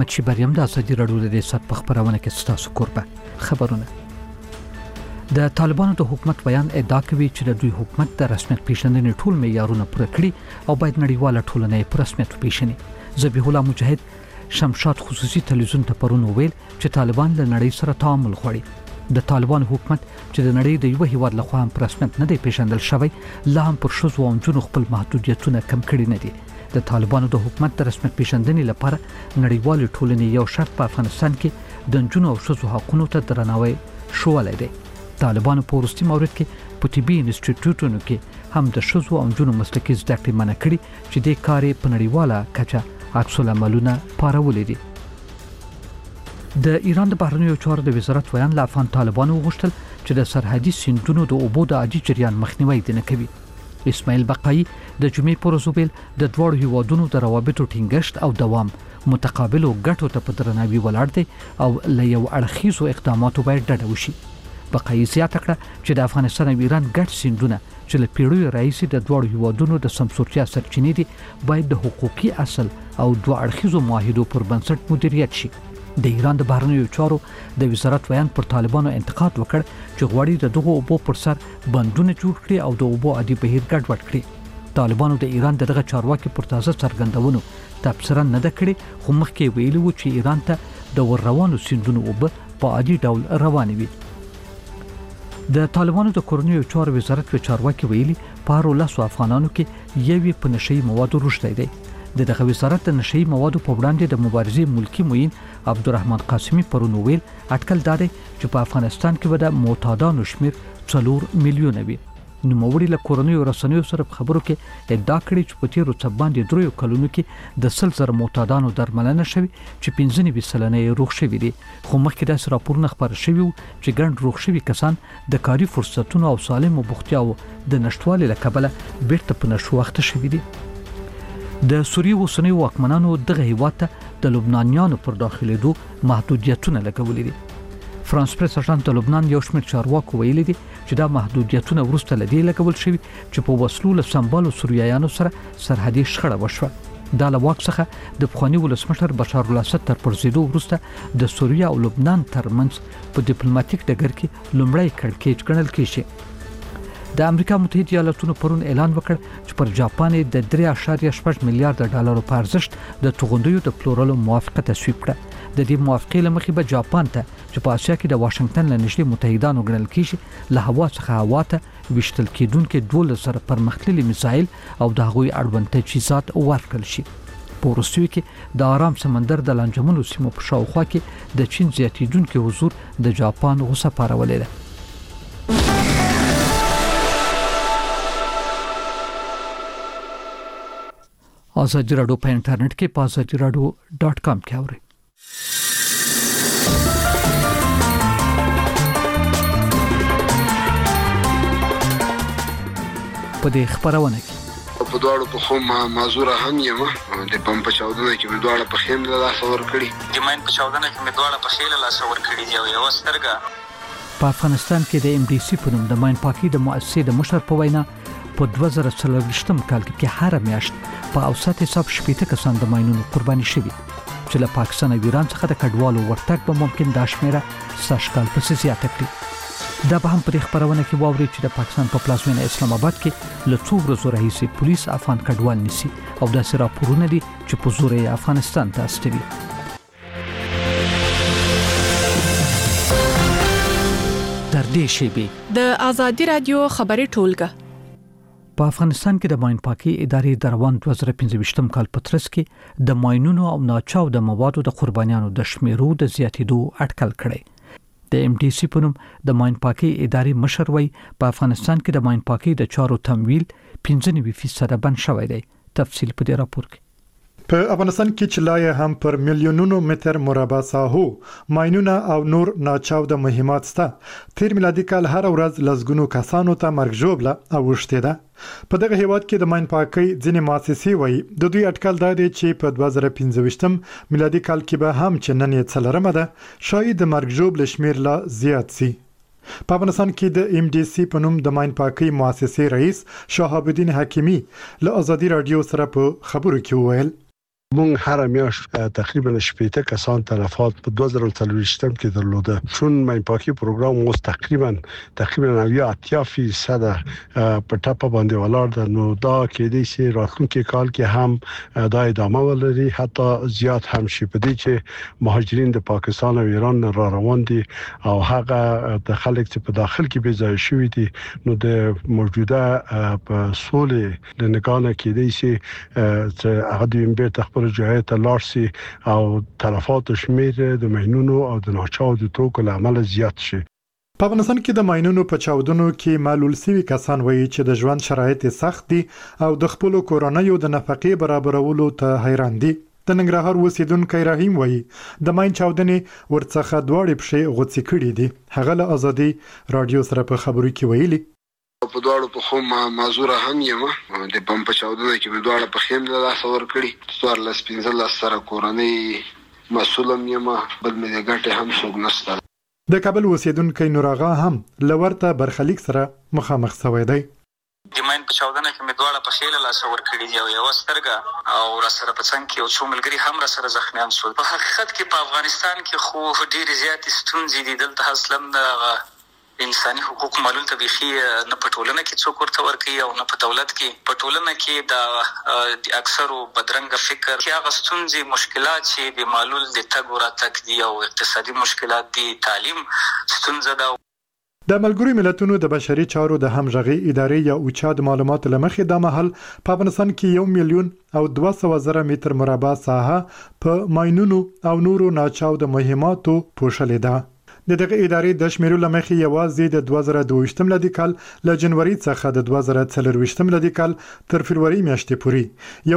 محمد شیبریم د ازادي راډیو د سات په خبرونه کې ستاسو کوربه خبرونه. د طالبانو د حکومت بیان ادعا کوي چې د دوی حکومت د رسمیت پیژندنې ټول معیارونه پوره کړي او باید نړیواله ټولنه په رسمیت وپیژني. ذبیح الله مجاهد شمشاد خصوصي تلویزیون ته پرون ویل چې طالبان له نړۍ سره تعامل غواړي. د طالبان حکومت چې د نړۍ د یو هیواد لخوا هم په رسمیت نه دی پیژندل شوی، لا هم پر ښځو او نجونو خپل محدودیتونه کم کړي نه دي. د طالبانو د حکومت د رسمیت پیژندنې لپاره نړیوال ټولنې یو شرط په افغانستان کې د نجونو او ښځو حقوقو ته درناوی شولی دی. طالبانو په وروستي مورد کې په طبي انسټیټیوټونو کې هم د ښځو او نجونو مسلکي زده کړې منع کړي چې د کار په نړیواله کچه عکس العملونه پارولي دي. د ایران د بهرنیو چارو د وزارت ویان له افغان طالبانو وغوښتل چې د سرحدي سیندونو د اوبو د عادي جریان مخنیوي نه کوي. اسماعیل بقایی د جمعې پر ورځ ویل د دواړو هیوادونو د روابطو ټینګښت او دوام متقابلو ګټو ته په درناوي ولاړ دی او له یو اړخیزو اقداماتو باید ډډه وشي. بقایی زیاته کړه چې د افغانستان او ایران ګډ سیندونه چې له پیړیو راهیسې د دواړو هیوادونو د سمسورتیا سرچینې دي باید د حقوقي اصل او دوه اړخیزو معاهدو پر بنسټ مدیریت شي. د ایران د بهرنیو چارو د وزارت ویان پر طالبانو انتقاد وکړ چې غواړي د دغه اوبو پر سر بندونه جوړ کړي او د اوبو عادي بهیر ګډوډ کړي. طالبانو د ایران دغه چارواکي پر تازه څرګندونو تبصره نه ده کړې، خو مخکې ویلي وو چې ایران ته د ور روانو سیندونو اوبه په عادي ډول روانې وي. د طالبانو د کورنیو چارو وزارت په چارواکي ویلي په 10 افغانانو کې یوې په نشئی موادو روشته دی. دغه وزارت د نشئی موادو په وړاندې د مبارزې ملکی معین عبدالرحمن قاسمی پرون ویل اټکل دادی چې په افغانستان کې به د معتادانو شمیر 4 میلیونه وي. نوموړي له کورنیو رسنیو سره خبرو کې ادعا کړې چې په تیرو څه باندې 3 کلونو کې د 1000 معتادانو درملنه شوی چې 95 سلنه یې روغ شوي دي. خو مخکې داسې راپورونه خبر شوي چې ګڼ روغ شوي کسان د کاري فرصتونو او سالمو بوختیاو د نشټوالي له کبله بیرته په نشو وخت شوي دي. د سوریې اوسنی واکمنانو دغه هیواد ته د لبنانیانو پر داخلېدو محدودیتونه لګولي دي. فرانس پریس اژانس د لبنان یو شمېر چارواکو ویلي دي چې دا محدودیتونه وروسته له دې لګول شوي چې په وسلو له سمبالو سوریایانو سره سرحدي شخړه وشوه. دا له واک څخه د پخواني ولسمشر بشار الاسد تر پرځېدو وروسته د سوریه او لبنان ترمنځ په ډیپلوماټیک ډګر کې لومړی کړکېچ ګڼل کېږي. د امریکا متحده ایالاتونو پرون اعلان وکړ چې پر جاپان د 3.6 میلیارډ ډالرو په ارزښت د توغندیو د پلورلو موافقه تصویب کړه. د دې موافقې له مخې به جاپان ته چې په اسیا کې د واشنگټن له نږدې متحدانو ګڼل کېږي له هوا څخه هوا ته وشتل کېدونکي 12 پرمختللي میزایل او د هغوی اړوند تجهیزات ورکړل شي. په وروستیو کې د آرام سمندر د لانجمنو سیمو په شاوخوا کې د چین زیاتېدونکي حضور د جاپان غوسه پارولې ده. ازادي راډیو په انټرنیټ کې په azadiradio.com کې اورئ. په دې خبرونه کې په دواړو په خو معذور هم یم د پم په چاودنه کې په دواړو په خیم له لاس ور کړی د ماین په چاودنه کې په دواړو په خیل له لاس ور کړی دی یو سترګه. په افغانستان کې د MDC په نوم د ماین پاکي د مؤسسې د مشر په وینا په 2024 کال کې هر میاشت په اوسط حساب 70 کسان د ماینونو قرباني شوي چې له پاکستان او ایران څخه د کډوالو ورتګ به ممکن د شمیره ساشکال پسې زیاته کړي. دا به هم په خبرونه کې واوري چې د پاکستان په پلازمینه اسلام آباد کې له څو ورځې راهیسې پولیس افغان کډوال نیسي او داسې راپورونه دي چې په زور یې افغانستان ته استوي. تر دې شیبې د ازادي رادیو خبري ټولګه په افغانستان کې د ماین پاکي ادارې د روان 2015 کال په ترڅ کې د ماینونو او ناچاو د موادو د قربانیانو د شمیرو د زیاتېدو اټکل کړی. د MDC په نوم د ماین پاکي ادارې مشر وی په افغانستان کې د ماین پاکي د چارو تمویل 95% بند شوی دی. تفصیل په دې راپور کې. په افغانستان کې چې لا هم پر میلیونونو متر مربع ساحو ماینونه او نور ناچاو د مهمات سته. تیر میلادي کال هر ورځ لزګونو کسانو ته مرګ ژوبله اوښتې ده. په دغه هیواد کې د ماین پاکي ځینې مؤسسې وایي د دوی اټکل دا دی چې په 2015 میلادي کال کې به هم چې نن یې 4مه ده شاید د مرګ ژوبله شمیر لا زیات سي. په افغانستان کې د MDC په نوم د ماین پاکي مؤسسې رئیس شهاب الدین حکیمی له ازادي رادیو سره په خبرو کې وویل مونږ هر میاشت تقریبا 80 کسان تلفات په 2023 کې درلوده. چون ماینپاکی پروګرام اوس تقریبا 80% په ټاپه باندې ولاړ ده، نو دا کې دي چې راتلونکي کال کې هم دا ادامه ولري، حتی زیات هم شي. په دې چې مهاجرین د پاکستان او ایران را روان دي او هغه د خلک چې په داخل کې بي ځای شوي دي، نو د موجوده په سولې د نگانه کې دي چې هغه د بیرته جای ته لارسي او تلفات شمیر د ماینونو او د ناچاودو توکو لامل زیات شي. په افغانستان کې د ماینونو په چاودنو کې معلول سوي کسان وایي چې د ژوند شرایط سخت دي او د خپل کورنۍ د نفقې برابرولو ته حیران دي. د ننګرهار اوسیدونکو رحیم وایي د ماین چاودنې ورڅخه دواړې پښې غوڅې کړې دي. هغه له ازادي رادیو سره په خبرو کې ویلي په دواړو په خو معذور هم یم. د بم په چاودنه کې مې دواړه په خیم له لاس ور کړی، 14 سره کورنۍ مسولم یم، بل مې ګټه هم څوک نشته. د کابل اوسیدونکو نوراغا هم لورته برخلیک سره مخامخ شوی دی. د ماین په چاودنه کې مې دواړه په خیل لاس ور کړی دی او یو سترګه او را سره په څنګ کې او څو ملګری هم را سره زخمیان شول. په حقیقت کې په افغانستان کې خو ډېر زیات ستونزې دي. دلته اصلاً د انساني حقوق معلول طبيخي نه په ټولنه کې څوک ورته ورکوي او نه په دولت کې. په ټولنه کې د اکثرو بدرنګه فکر کې هغه ستونزې مشکلات چې د معلول د تګ وراتګ دي او اقتصادي مشکلات دي، تعلیم ستونزه ده. د ملګرو ملتونو د بشري چارو د همغږي ادارې یا اوچا د معلوماتو لمخې د محل په افغانستان کې 1 میلیون او 200,000 متر مربع ساحه په ماینونو او نورو ناچاود مهماتو پوښلې ده. د دغه ادارې د شمیرو لمخې یوازې د 2022 ملادي کال له جنوري څخه د 2024 ملادي کال تر فروری میاشتې پورې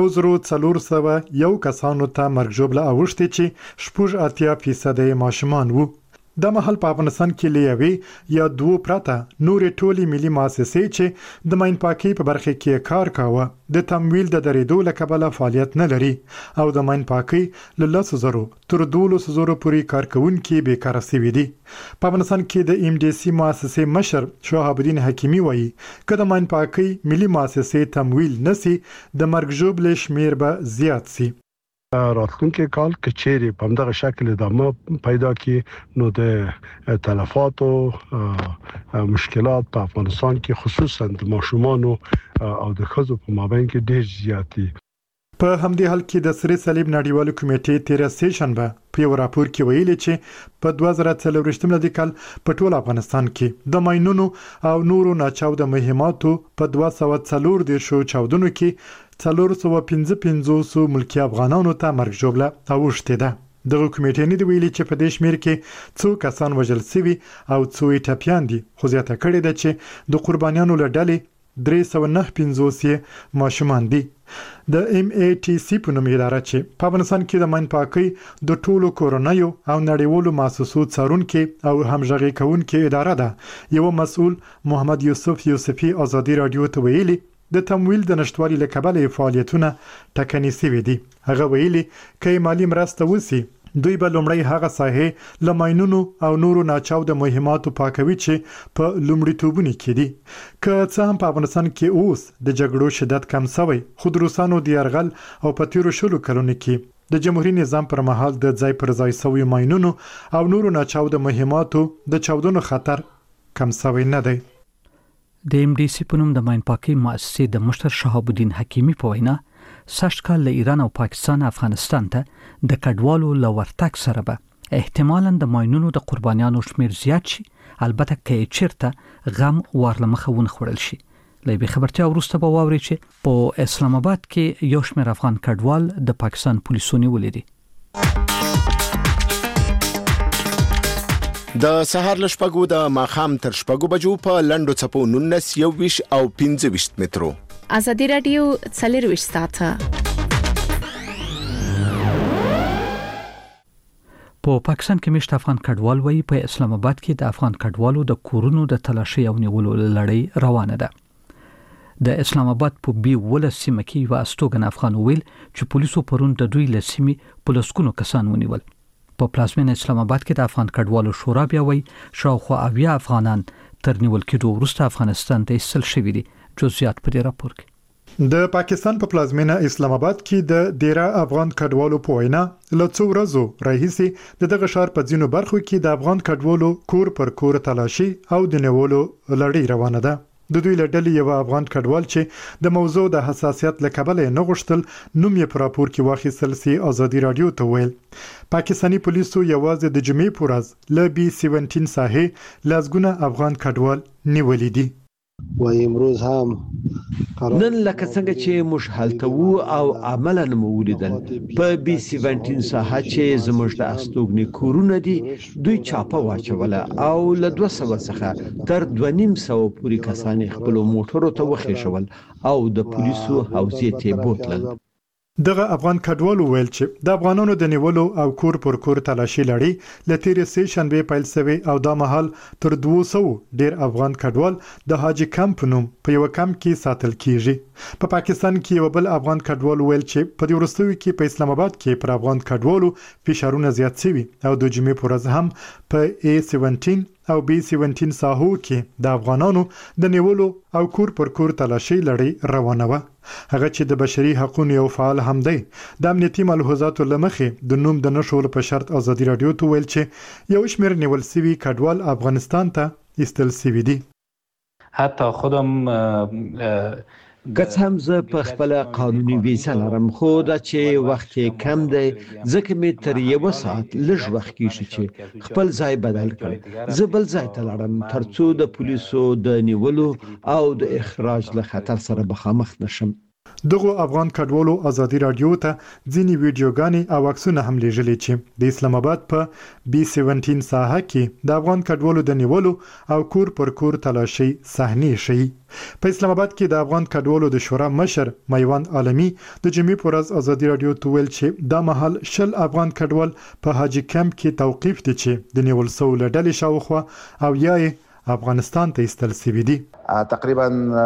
1401 کسانو ته مرګ ژوبله اوښتې چې 80% ماشومان وو. د محل په افغانستان کې لیوي یا 2 پراته نورې ټولي ملي مؤسسې چې د ماین پاکي په برخه کې کار کاوه د تمویل د درېدو لکبله فعالیت نه لري او د ماین پاکي له 10,000 تر 12,000 پورې کارکونکو بیکاره شوي دي. په افغانستان کې د ام ډي سي مؤسسې مشر شهاب الدین حکیمي وایي کله ماین پاکي ملي مؤسسې تمویل نسی د مرګ ژوبله شمیر به زیات سي. راتلونکي کال کچېری په همدغه شکل ادامه پیدا کی نو د تلفات او مشکلات په افغانستان کې خصوصا د ماشومان او د ښځو په مابین کې ډېر زیات دي. په همدې حال کې د سری صلیب نړیوالو کمیټې 13 سیشنبه په یو راپور کې ویلي چې په 2024 ملادي کال په ټول افغانستان کې د ماینونو او نورو ناچاود مهماتو په 240 چاودنو کې 455 ملکی افغانانو ته مرګ ژوبله اوښتې ده. دغه کمیټې نه دی ویلي چې په دې شمیر کې څو کسان وژل شوي او څو ټپیان دي، خو زیاته کړې ده چې د قربانیانو له ډلې 359 ماشومان دي. د MATC په نوم اداره چې په افغانستان کې د ماین پاکي د ټولو کورنیو او نړیوالو مؤسسو څارونکو او همغږي کوونکو اداره ده. یو مسؤل محمد یوسف یوسفي ازادي رادیو ته ویلي د تمویل د نشټوالي لکبله فعالیتونه ټکني سوي دي. هغه ویلي کې مالی مرسته وسی دوی به لومړی هغه ساحه لماینونو او نورو ناچاود مهماتو پاکوي چې په لومړیتوبونو کې دي. که څه هم په افغانستان کې اوس د جګړو شدت کم شوی، خو د روسانو د یرغل او په تیرو شلو کلونو کې د جمهوریت نظام پر مهال د ځای پر ځای شوی ماینونو او نورو ناچاود مهماتو د چاودنو خطر کم شوی نه دی. د ام ډي سي په نوم د ماین پاکي مؤسسې د مشر شهاب الدین حکیمي په وینا سږ کال له ایران او پاکستان افغانستان ته د کډوالو لورتک سره به احتمالاً د ماینونو د قربانیانو شمیر زیات شي، البته کې چیرته غم ورلمخه ونه خورل شي. لې خبرتیا ورسته به واوري چې په اسلام آباد کې یو شمیر افغان کډوال د پاکستان پولیسو نیولې دي. د سهار لشپګو د ماخام تر شپګو بجو په لندو چپو 19 21 او 25 مترو. ازادي رادیو 24 ساعته. په پاکستان کې مشت افغان کډوال وایي په اسلام آباد کې د افغان کډوالو د کورونو د تلاشي او نیولو لړۍ روانه ده. د اسلام آباد په بي ول سیمه کې یو استوګن افغان ویل چې پولیسو پرون د دوی لسیمه پولیسکونو کسان ونیول. په پلازمینه اسلام آباد کې د افغان کډوالو شورا بیا وایي شاوخوا 80 افغانان تر نیول کېدو وروسته افغانستان ته ایستل شوي دي. جزئیات په دې راپور کې د پاکستان په پلازمینه اسلام آباد کې د ډیرا افغان کډوالو په وینا له څو ورځو راهیسې دغه ښار په ځینو برخو کې د افغان کډوالو کور پر کور تلاشي او د نیولو لړۍ روانه ده. د دوی له ډلې یو افغان کډوال چې د موضوع د حساسیت له کبله نه غوښتل نوم یې په راپور کې واخیستل سي ازادي رادیو ته ویل پاکستاني پولیسو یوازې د جمعې په ورځ له B-17 ساحې لازګونه افغان کډوال نیولې دي. و امروز هم نن لکه څنګه چې موږ هلته وو او عملاً مو ولیدل په B-17 ساحه چې زموږ د استوګنې کورونه دي دوی چاپه واچوله او له 200 څخه تر 250 پورې کسان خپل موټرو ته وخېژول او د پولیسو حوزې ته بوتلل. دغه افغان کډوالو ویل چې د افغانانو د نیولو او کور پر کور تلاشي لړۍ له تیرې سې شنبه پیل شوی او دا مهال تر 200 ډیر افغان کډوال د حاجی کمپ نوم په یو کمپ کې ساتل کیږي. په پاکستان کې یو بل افغان کډوال ویل چې په دې وروستیو کې په اسلام آباد کې پر افغان کډوالو فشارونه زیات شوي او د جمعې پر ورځ هم په A-17 او B-17 ساحو کې د افغانانو د نیولو او کور پر کور تلاشي لړۍ روانه وه. هغه چې د بشري حقوقو یو فعال هم دی د امنیتي ملحوظاتو لمخې د نوم د نشول په شرط ازادي رادیو ته ویل چې یو شمېر نیول سوي کډوال افغانستان ته ایستل سوي دي. حتی خودم گڅ هم زه په خپل قانوني ویزه لرم خو دا چې وخت کم دی ځکه مې تر یو ساعت لږ وخت کېږي چې خپل ځای بدل کړم. زه بل ځای ته لاړم ترڅو د پولیسو د نیولو او د اخراج له خطر سره مخامخ نشم. دغه افغان کډوالو ازادي رادیو ته ځینی ویډیوګانې او عکسونه هم لیږلي چې د اسلام آباد په B-17 ساحه کې د افغان کډوالو د نیولو او کور پر کور تلاشي صحنې شي. په اسلام آباد کې د افغان کډوالو د شورا مشر میوند عالمي د جمعې پر ورځ ازادي رادیو ته ویل چې دا مهال شل افغان کډوال په حاجی کمپ کې توقيف دي چې د نیول سو لړۍ شاوخوا او یای افغانستان ته ایستل سوي دي. تقریبا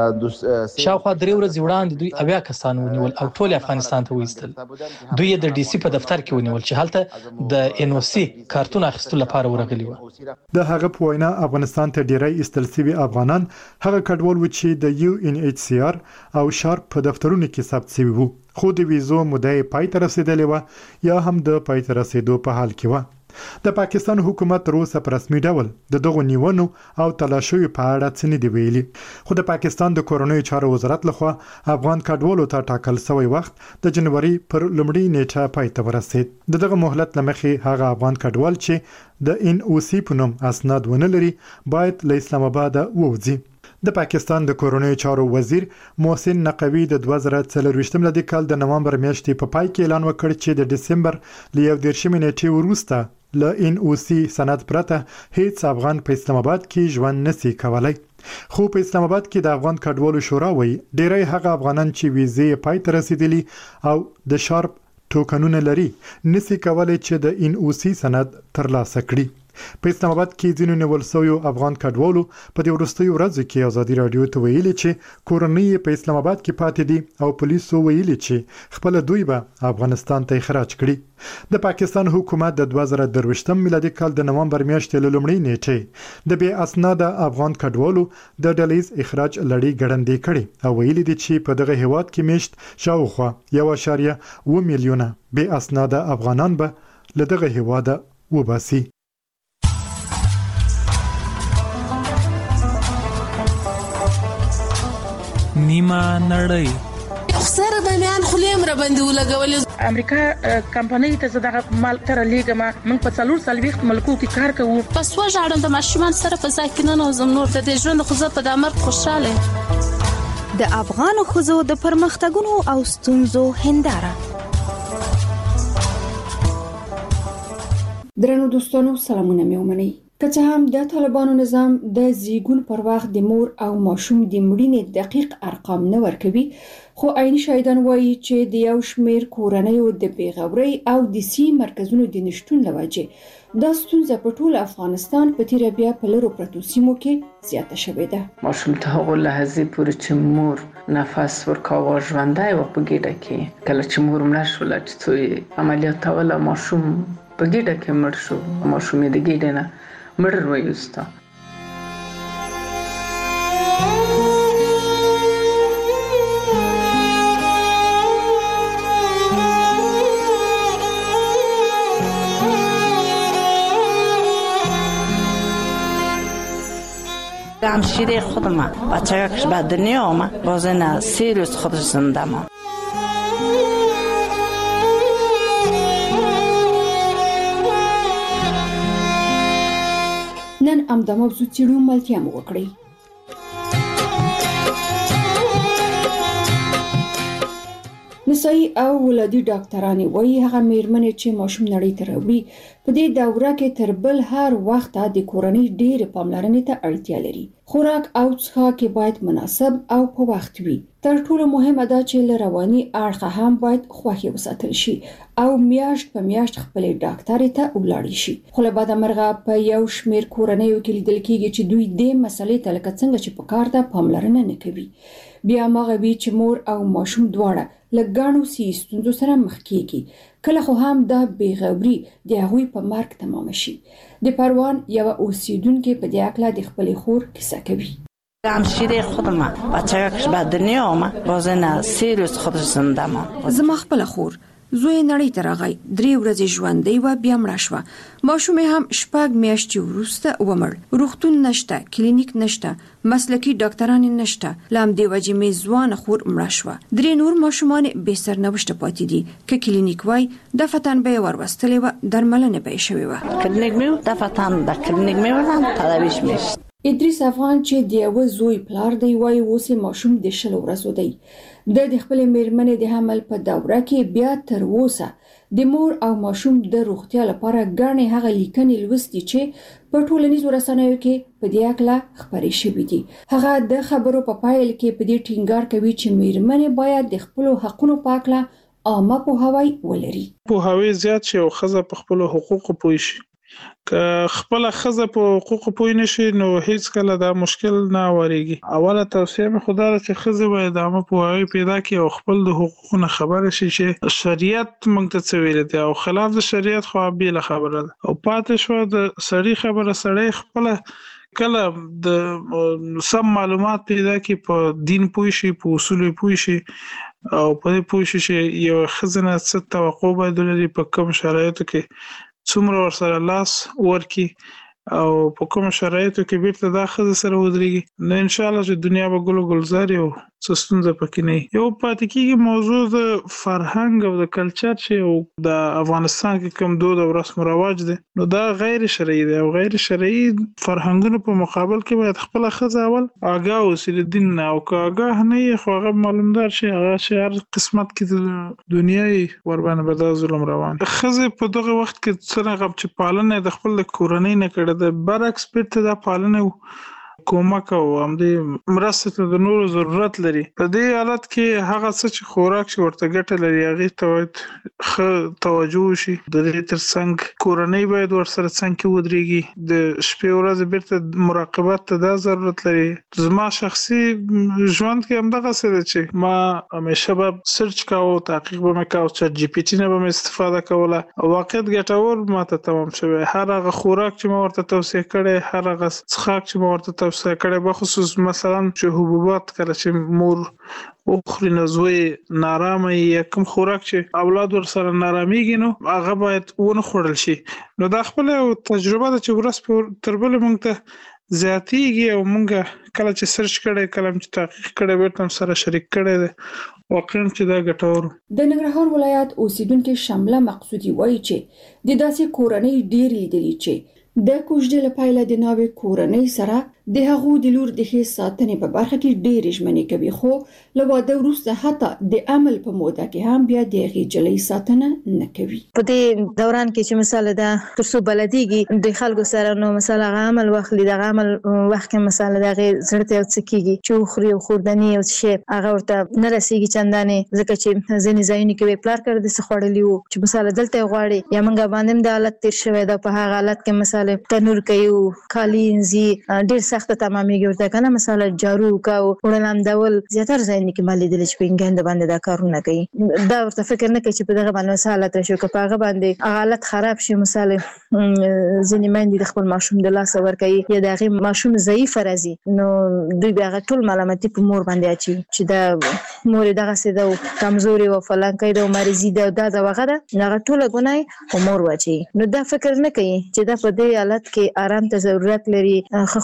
شاوخوا 3 ورځې وړاندې دوی 80 کسان ونیول او ټول افغانستان ته وایستل. دوی د DC په دفتر کې ونیول چې هلته د NOC کارتون اخیستلو لپاره ورغلي وو. د هغه په وینا افغانستان ته ډیری ایستل سوي افغانان هغه کډوال و چې د UNHCR او شارپ په دفترونو کې ثبت سوي وو خو د ویزو مدعي پای ته رسیدلې و یا هم د پای ته رسیدو په حال کې و. د پاکستان حکومت تر اوسه په رسمي ډول د دغو نیونو او تلاشیو په اړه څه نه دی ویلي خو د پاکستان د کورونی چارو وزارت لخوا افغان کډوالو ته ټاکل شوی وخت د جنوري پر لومړۍ نیټه پای ته ورسید. دغه مهلت لمخې هغه افغان کډوال چې د NOC په نوم اسناد ونه لري باید له اسلام آباد ووځي. د پاکستان د کورونی چارو وزیر محسن نقوی د 2024 ملي کال د نومبر میاشتې په پای کې اعلان وکړ چې د دسمبر ل 11 نیټې وروسته له NOC سند پرته هیڅ افغان په اسلام آباد کې ژوند نشي کولای. خو په اسلام آباد کې د افغان کډوالو شورا وایي ډیری هغه افغانان چې ویزې پای ته رسیدلي او د شارپ ټوکنونه لري نشي کولای چې د NOC سند ترلاسه کړي. په اسلام آباد کې ځینو نیول شویو افغان کډوالو په دې وروستیو ورځو کې ازادي رادیو ته ویلي چې کورنۍ په اسلام آباد کې پاتې دي او پولیسو ویلي چې خپل دوی به افغانستان ته اخراج کړي. د پاکستان حکومت د 2023 میلادي کال د نومبر میاشتې له لومړۍ نیټې د بې اسناده افغان کډوالو د ډلیز اخراج لړۍ ګړندې کړي او ویلي دي چې په دغه هیواد کې میشت شاوخوا 1.2 میلیونه بې اسناده افغانان به له دغه هیواده وباسي. نیمه نړۍ سره د میان خلیم را باندې ولګول امریکا کمپنۍ ته زداغه مال تر لیګما من په 440 ملکو کې کار کوو. پس وژاړم د ماشومان سره په ځای کې نه نوزم نور د ژوند خو په د مرګ خوشاله. د افغان خوځو د پرمختګونو او ستونزو هنداره. درنو دوستانو سلامونه مې ومنئ. که څه هم د طالبانو نظام د زیګون پر وخت د مور او ماشوم د مړینې دقیق ارقام نه ورکوي خو عیني شاهدان وایي چې د یو شمېر کورنیو د بیغورۍ او د سی مرکزونو د نشټون لوجه دا ستونزه په ټول افغانستان په تیره بیا په لرو پرتو سیمو کې زیاته شوې ده. ماشوم ته هغه لحظه پورې چې مور نفس ورکاوه ژوندای و په ګډه کې کله چې مور مړه شو چې عملیات ولا ماشوم په ګډه کې مړ شو. ماشوم د ګډه نه مړ وایسته. همشیره خودم بچه‌اش به دنیا آمد باز نه 3 روز خودش زنده ماند. نن همدا موضوع څېړو ملتیا مو وکړئ. نسایي او ولادي ډاکټرانې وایي هغه میرمنې چې ماشوم نړۍ ته راوړي په دې دوره کې تر بل هر وخت د کورنۍ ډېرې پاملرنې ته اړتیا لري. خوراک او څښاک باید مناسب او په وخت وي. تر ټولو مهمه ده چې له رواني اړخه هم باید خوښي وساتل شي او میاشت په میاشت خپلې ډاکټر ته ولاړ شي. خو له بده مرغه په یو شمېر کورنیو کې لیدل کېږي چې دوی دې مسلې ته لکه څنګه چې په کار ده پاملرنه نه کوي. بیا ماغه وی چې مور او ماشوم دواړه لګانو ستونزو سره مخ کېږي. کله خو هم دا بیغوري د هغوی په مرګ تمام شي. د پروان یو اوسیدونکو په دې اړه د خپل خور کیسه کوي. همشیره خودم بچه‌اش به دنیا آمد باز نه 3 روز خودش زنده ماند. زما خپل خور زوی نړۍ ته راغی 3 ورځې ژوندۍ و بیا مړه شوه. ماشوم هم 4 میاشتې وروسته ومړ. روغتون نشته، کلینیک نشته، مسلکی ډاکټران نشته. لام دی وجې مې ځوان خور مړه شوه. 3 نور ماشومان به سرنوشت پاتې دي. که کلینیک وای دفتن به ورواستلې و درملنه به شوی و. کلینیک مې دفتن د کلینیک مې وران تداویش میشه. ادریس افغان چې د یو زوی پلار دی وای اوس ماشوم د 6 ورځو دی. د خپل میرمنې د حمل په دوره کې بیا تر اوسه د مور او ماشوم د روغتیا لپاره ګڼې هغه لیکنې لوستي چې په ټولنیزو رسنیو کې په دې اړه خبرې شوې دي. هغه د خبرو په پایل کې په دې ټینګار کوي چې میرمنې باید د خپل حقوقو په اړه عامه پوهاوی ولري. پوهاوی زیات شي او ښځه په خپل حقوقو پوه شي. که خپل ښځه په حقوقو پوه نشي نو هیڅ کله دا مشکل نه وریږي. اوله توصیه مې خدای ته چې ښځه باید عامه پوهاوی پیدا کړي او خپل د حقوقو نه خبره شي چې شریعت موږ ته څه ویل دي او خلاف د شریعت خو بیل خبره ده. او پاتې شو د سړی خبره سړی خپل کله د سم معلومات پیدا کړي په دین پوه شي په اصول پوه شي او په دې پوه شي چې یو ښځه نه څه توقع باید لري په کوم شرایطو کې څومره ورسره لاس ورکی او په کوم شرایطو کې بیرته دا ښځه سره ودرېږي نو ان شاء الله چې دنیا به ګل ګلزار او ستونزه پکې نه یو پاتې کېږي. موضوع د فرهنګ او د کلچر چې د افغانستان کې کوم دود او رسم او رواج دي نو دا غیر شرعي دي او غیر شرعي فرهنګونو په مقابل کې باید خپل ښځه اول آگاه اوسي د دین نه او که آگاه نه وي خو هغه معلومدار شي هغه چې هر قسمت کې د دنیاي ور باندې به دا ظلم روان. ښځه په دغه وخت کې څنګه چې پالنه د خپل کورنۍ نه کړه د برعکس بیرته دا پالنه کومک او همدې مرسته ته د نورو ضرورت لري. په دې حالت کې هغه څه چې خوراک شي ورته ګټه لري هغه ته باید ښه توجه شي. د دې ترڅنګ کورنۍ باید ورسره څنګه ودرېږي د شپې ورځې بیرته مراقبت ته دا ضرورت لري. زما شخصي ژوند کې همدغه څه ده چې ما همیشه به سرچ کاوه تحقیق به مې کاوه چټ جی پی ټي نه به مې استفاده کوله او واقعیت ګټور ماته تمام شوی. هر هغه خوراک چې ما ورته توصیه کړی هر هغه څښاک چې ما ورته کړه به خصوص مثلا چې حبوبات کله چې مور اخري نزوي نارامه یا کوم خوراک چې اولاد ور سره نارامیږي نو هغه باید ونه خوړل شي. نو دا خپل تجربه ده چې ورس تر بل مونږ ته زیاتیږي او مونږ کله چې سرچ کړي کله چې تحقیق کړي ورته سره شریک کړي واقعا چې دا ګټور. د ننګرهار ولایت اوسیدونکو شامله مقصودی وایي چې د داسې کورنۍ ډېر لیدلې چې د کوژدې لپاره د ناوې کورنۍ سره د هغو د لور د ښې ساتنې په برخه کې ډېرې ژمنې کوي خو له واده وروسته حتی د عمل په موده کې هم بیا د هغې جلۍ ساتنه نه کوي. په دې دوران کې چې مثال ده تر څو بلدیږي د خلکو سره نو مثال هغه عمل واخلي د عمل وخت کې مثال د هغې زړه ته څه کېږي چې خوري او خوردني او شی هغه ورته نه رسیږي چندانې ځکه چې ځینې ځایونه کې پلار کړ د څه خوړلي وو چې مثال دلته غواړي یا موږ باندې د حالت تیر شوی دا په هغه حالت کې مثال تنور کوي کالینزي ډېر سخت تمامېږي ورته کنه مثلا جارو کا او وړاندول زیاتره ځای کې مالي دل چې پینګند باندې دا کارونه کوي دا ورته فکر نه کوي چې په دغه باندې حالت شو که په هغه باندې حالت خراب شي مثلا ځینې مندي د خپل ماشوم د لاس ور کوي یا دغه ماشوم ضعیف راځي نو دوی بیا ټول ملامتي په مور باندې اچي چې دا مور دغه سده کمزوري او فلان کوي د مریضي دا وغه ده هغه ټول ګناي او مور واچي نو دا فکر نه کوي چې دا په دې حالت کې آرام ته ضرورت لري خو خوراک ته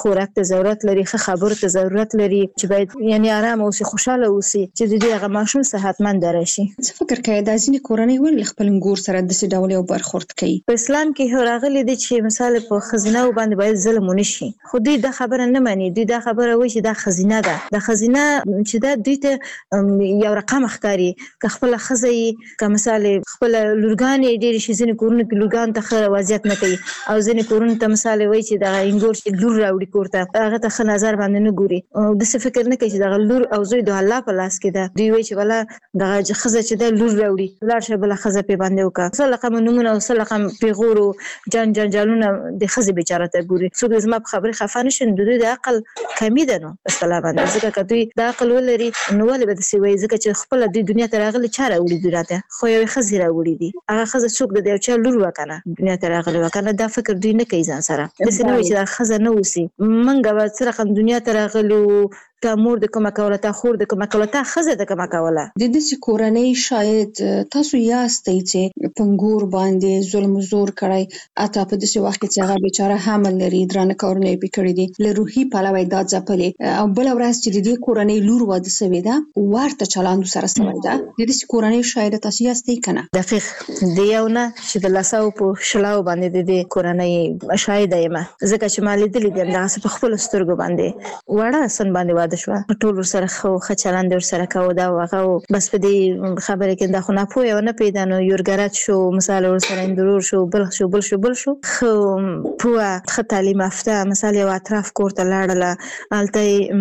ته ضرورت لري، ښه خبرو ته ضرورت لري چې باید یعنی آرام او خوشاله اوسي چې د دې هغه ماشوم صحتمند راشي. څه فکر کوي د ځینې کورنۍ ولې خپل ګور سره د څه ډول یو برخورد کوي؟ په اسلام کې راغلي دي چې مثال په خزینه باندې باید ظلم ونشي، خو دوی دا خبره نه مانی. دوی دا خبره وایي چې دا خزینه ده، د خزینه چې دا دوی ته یو رقم ښکاري. که خپل خزې که مثال خپل لورګانې ډېر شي، ځینې کورونه کې لورګان ته ښه وضعیت نه کوي او ځینې کورونه ته مثال وایي چې دغه انګور چې لور راوړي کور ته هغه ته ښه نظر باندې نه ګوري. داسې فکر نه کوي چې دغه لور او زوی د الله په لاس کې ده. دوی وایي چې بله دغه ښځه چې ده لور راوړي، لاړ شه بله ښځه پرې باندې وکړه. څه رقم نومونه او څه رقم پیغور او جنجالونه د ښځې بیچاره ته ګوري. څوک زما په خبرې خفه نه شي، د دوی د عقل کمی ده نو په اصطلاح باندې. ځکه که دوی د عقل ولري نو ولې به داسې وایي؟ ځکه چې خپله دوی دنیا ته راغلي چا راوړي دوی راته؟ خو یوې ښځې راوړي دي. هغه ښځه څوک ده؟ د یو چا لور وه که نه، دنیا ته راغلې وه که نه. دا فکر دوی نه کوي ځان سره. داسې نه وایي چې دا ښځه نه اوسي. موږ به څه رقم دنیا ته راغلو، تا مور د کومه کوله، تا خور د کومه کوله، تا ښځه د کومه کوله. د داسې کورنۍ شاید تاسو یاستئ چې په ګور باندې ظلم زور کړی، اته په داسې وخت کې چې هغه بیچاره حمل لري، درانه کارونه یې پرې کړي دي، له روحي پلوه یې دا ځپلې، او بله ورځ چې د دې کورنۍ لور واده سوې ده ورته چلند سره سوی ده. د داسې کورنۍ شاید تاسو یاستئ که نه؟ دقیق د یو نه چې د 1900 باندې د دې کورنۍ شاهده یم، ځکه چې ما لیدلي دي همدغسې په خپلو سترګو باندې. وړه سن باندې واده شوه، ټول ورسره ښه چلند ورسره کوو، دا هغه بس په دې خبرې کې دا خو ناپوهه ونه پیدا نو یورګرد شو، مثال ورسره اندرور شو، بل شو ښه پوهه ښه تعلیم یافته، مثال یو اطراف کور ته لاړله، هلته